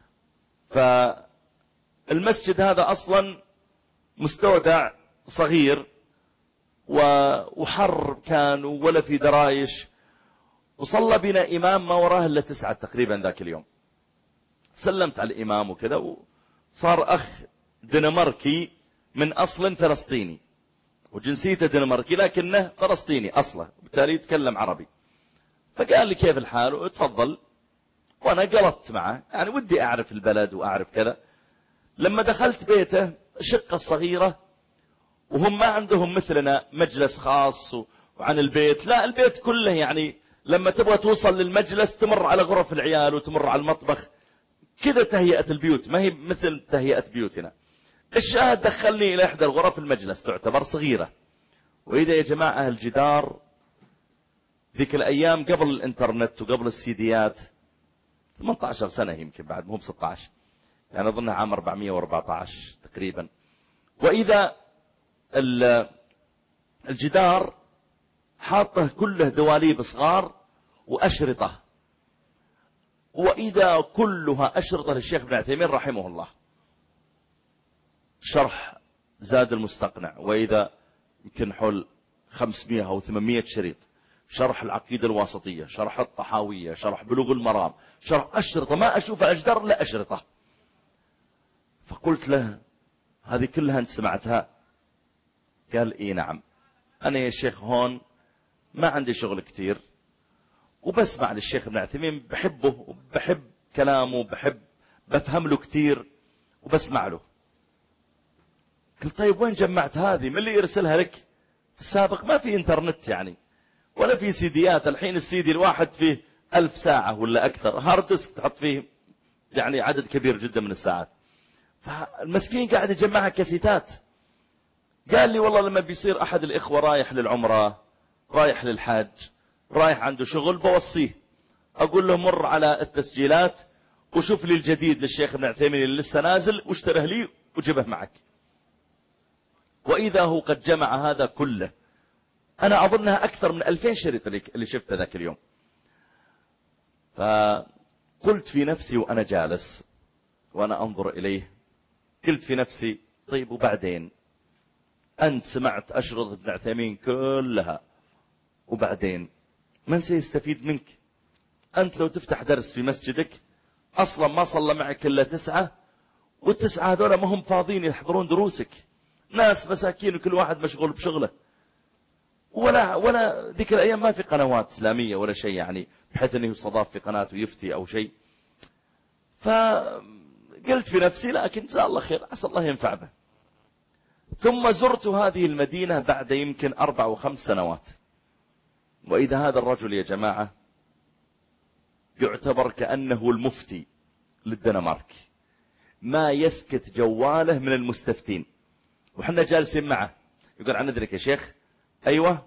فالمسجد هذا أصلا مستودع صغير وحر كان ولا في درايش، وصلى بنا إمام ما وراه إلا 9 تقريبا ذاك اليوم. سلمت على الإمام وكذا، وصار أخ دنماركي من أصل فلسطيني وجنسيته دنماركي لكنه فلسطيني أصله، بالتالي يتكلم عربي. فقال لي كيف الحال وتفضل، وأنا قلت معه يعني ودي أعرف البلد وأعرف كذا. لما دخلت بيته شقة صغيرة، وهم ما عندهم مثلنا مجلس خاص وعن البيت، لا البيت كله يعني لما تبغى توصل للمجلس تمر على غرف العيال وتمر على المطبخ كذا. تهيئة البيوت ما هي مثل تهيئة بيوتنا. الشاهد دخلني إلى إحدى الغرف المجلس، تعتبر صغيرة، وإذا يا جماعة الجدار ذيك الأيام قبل الإنترنت وقبل السيديات 18 سنة يمكن بعد، مو ب16 يعني، أظنها عام 414 تقريبا. وإذا الجدار حاطه كله دواليب صغار وأشرطة، وإذا كلها أشرطة للشيخ ابن عثيمين رحمه الله، شرح زاد المستقنع، وإذا يمكن حول 500 أو 800 شريط، شرح العقيدة الواسطية، شرح الطحاوية، شرح بلوغ المرام، شرح أشرطة ما أشوف أجدر لا أشرطة. فقلت له هذه كلها أنت سمعتها؟ قال إيه نعم، أنا يا شيخ هون ما عندي شغل كتير وبسمع للشيخ ابن عثيمين، بحبه وبحب كلامه، بفهم له كتير وبسمع له. قلت طيب وين جمعت هذه؟ من اللي يرسلها لك؟ في السابق ما في انترنت يعني ولا في سيديات. الحين السيدي الواحد فيه 1000 ساعة ولا أكثر، هارد ديسك تحط فيه يعني عدد كبير جدا من الساعات. فالمسكين قاعد يجمعها كاسيتات. قال لي والله لما بيصير أحد الإخوة رايح للعمرة، رايح للحج، رايح عنده شغل، بوصيه أقول له مر على التسجيلات وشوف لي الجديد للشيخ ابن عثيمين اللي لسه نازل واشتره لي وجبه معك. وإذا هو قد جمع هذا كله أنا أظنها أكثر من 2000 شريط اللي شفته ذاك اليوم. فقلت في نفسي وأنا جالس وأنا أنظر إليه، قلت في نفسي طيب وبعدين؟ أنت سمعت أشرطة ابن عثيمين كلها، وبعدين من سيستفيد منك؟ أنت لو تفتح درس في مسجدك أصلا ما صلى معك إلا 9، وال9 هذولا ما هم فاضيين يحضرون دروسك، ناس مساكين وكل واحد مشغول بشغله، ولا ذيك الأيام ما في قنوات إسلامية ولا شيء يعني بحيث أنه يستضاف في قناة ويفتي أو شيء. فقلت في نفسي لكن جزاه الله خير، عسى الله ينفع به. ثم زرت هذه المدينة بعد يمكن 4 أو 5 سنوات، وإذا هذا الرجل يا جماعة يعتبر كأنه المفتي للدنمارك، ما يسكت جواله من المستفتين، وحنا جالسين معه يقول عن ذلك يا شيخ أيوة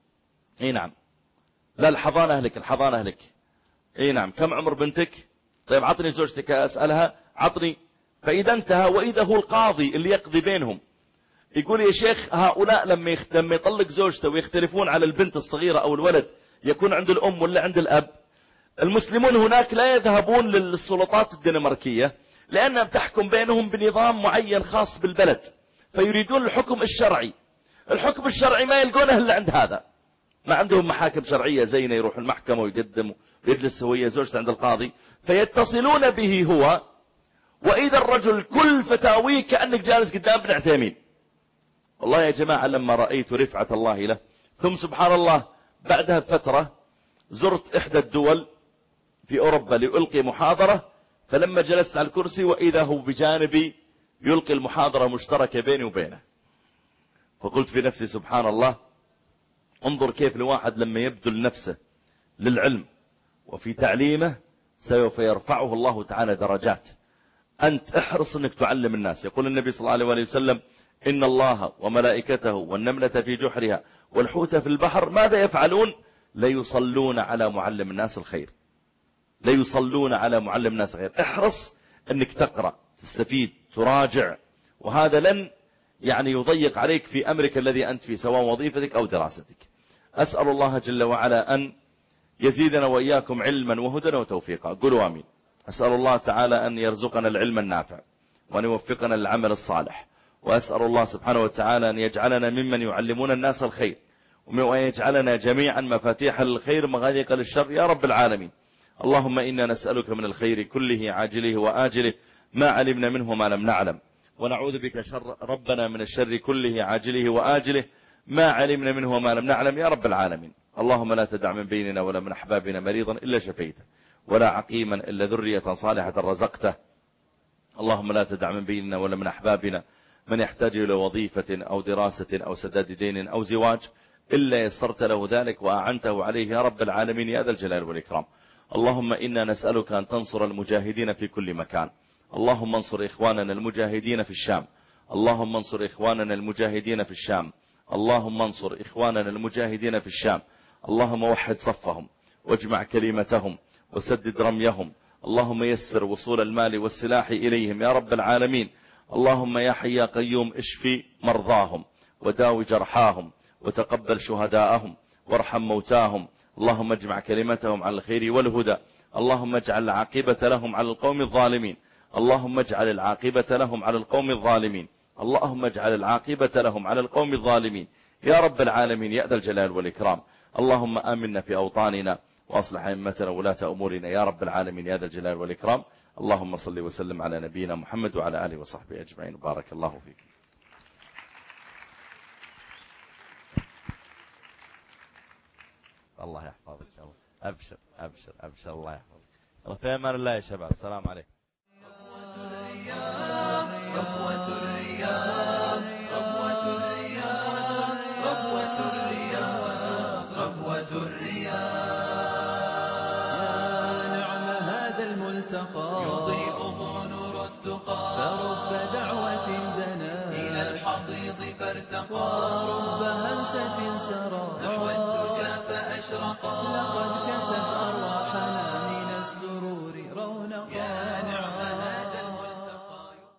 اي نعم، لا الحضانة أهلك، الحضانة أهلك، اي نعم، كم عمر بنتك؟ طيب عطني زوجتك أسألها، عطني. فإذا انتهى وإذا هو القاضي اللي يقضي بينهم يقول يا شيخ هؤلاء لما يطلق زوجته ويختلفون على البنت الصغيرة أو الولد يكون عند الأم ولا عند الأب، المسلمون هناك لا يذهبون للسلطات الدنماركية لأنها بتحكم بينهم بنظام معين خاص بالبلد، فيريدون الحكم الشرعي. الحكم الشرعي ما يلقونه إلا عند هذا، ما عندهم محاكم شرعية زينا يروح المحكمة ويقدم ويجلس هو زوجته عند القاضي، فيتصلون به هو، وإذا الرجل كل فتاويه كأنك جالس قدام ابن عثيمين. والله يا جماعة لما رأيت رفعة الله له، ثم سبحان الله بعدها بفترة زرت إحدى الدول في أوروبا لألقي محاضرة، فلما جلست على الكرسي وإذا هو بجانبي يلقي المحاضرة مشتركة بيني وبينه، فقلت في نفسي سبحان الله، انظر كيف الواحد لما يبذل نفسه للعلم وفي تعليمه سوف يرفعه الله تعالى درجات. أنت احرص أنك تعلم الناس. يقول النبي صلى الله عليه وسلم إن الله وملائكته والنملة في جحرها والحوت في البحر ماذا يفعلون؟ ليصلون على معلم الناس الخير، ليصلون على معلم الناس الخير. احرص أنك تقرأ، تستفيد، تراجع، وهذا لن يعني يضيق عليك في أمرك الذي أنت فيه سواء وظيفتك أو دراستك. أسأل الله جل وعلا أن يزيدنا وإياكم علما وهدى وتوفيقا. قولوا آمين. أسأل الله تعالى أن يرزقنا العلم النافع وأن يوفقنا للعمل الصالح، وأسأل الله سبحانه وتعالى أن يجعلنا ممن يعلمون الناس الخير، وأن يجعلنا جميعا مفاتيح للخير مغاليق للشر يا رب العالمين. اللهم إنا نسألك من الخير كله عاجله وآجله ما علمنا منه ما لم نعلم، ونعوذ بك شر ربنا من الشر كله عاجله وآجله ما علمنا منه وما لم نعلم يا رب العالمين. اللهم لا تدع من بيننا ولا من أحبابنا مريضا إلا شفيته، ولا عقيما إلا ذرية صالحة رزقته. اللهم لا تدع من بيننا ولا من أحبابنا من يحتاج إلى وظيفة أو دراسة أو سداد دين أو زواج إلا يسرت له ذلك وأعنته عليه يا رب العالمين يا ذا الجلال والإكرام. اللهم إنا نسألك أن تنصر المجاهدين في كل مكان. اللهم انصر إخواننا المجاهدين في الشام، اللهم انصر إخواننا المجاهدين في الشام، اللهم انصر إخواننا المجاهدين في الشام. اللهم وحد صفهم واجمع كلمتهم وسدد رميهم. اللهم يسر وصول المال والسلاح إليهم يا رب العالمين. اللهم يا حي يا قيوم اشفي مرضاهم وداوي جرحاهم وتقبل شهداءهم وارحم موتاهم. اللهم اجمع كلمتهم على الخير والهدى. اللهم اجعل العاقبة لهم على القوم الظالمين. اللهم اجعل العاقبة لهم على القوم الظالمين. اللهم اجعل العاقبة لهم على القوم الظالمين يا رب العالمين يا ذا الجلال والإكرام. اللهم آمنا في أوطاننا وأصلح أئمتنا ولاة أمورنا يا رب العالمين يا ذا الجلال والإكرام. اللهم صل وسلم على نبينا محمد وعلى آله وصحبه أجمعين. بارك الله فيك. الله يحفظك. أبشر أبشر أبشر. الله يحفظك. في أمان الله يا شباب. السلام عليكم. ربوة الرياض ربوة الرياض ربوة الرياض ربوة الرياض. يا نعم هذا الملتقى يضيئه نور التقى، فرب دعوة دنا إلى الحضيض فارتقى، ورب همسة سرى نحو الدجى فأشرقا.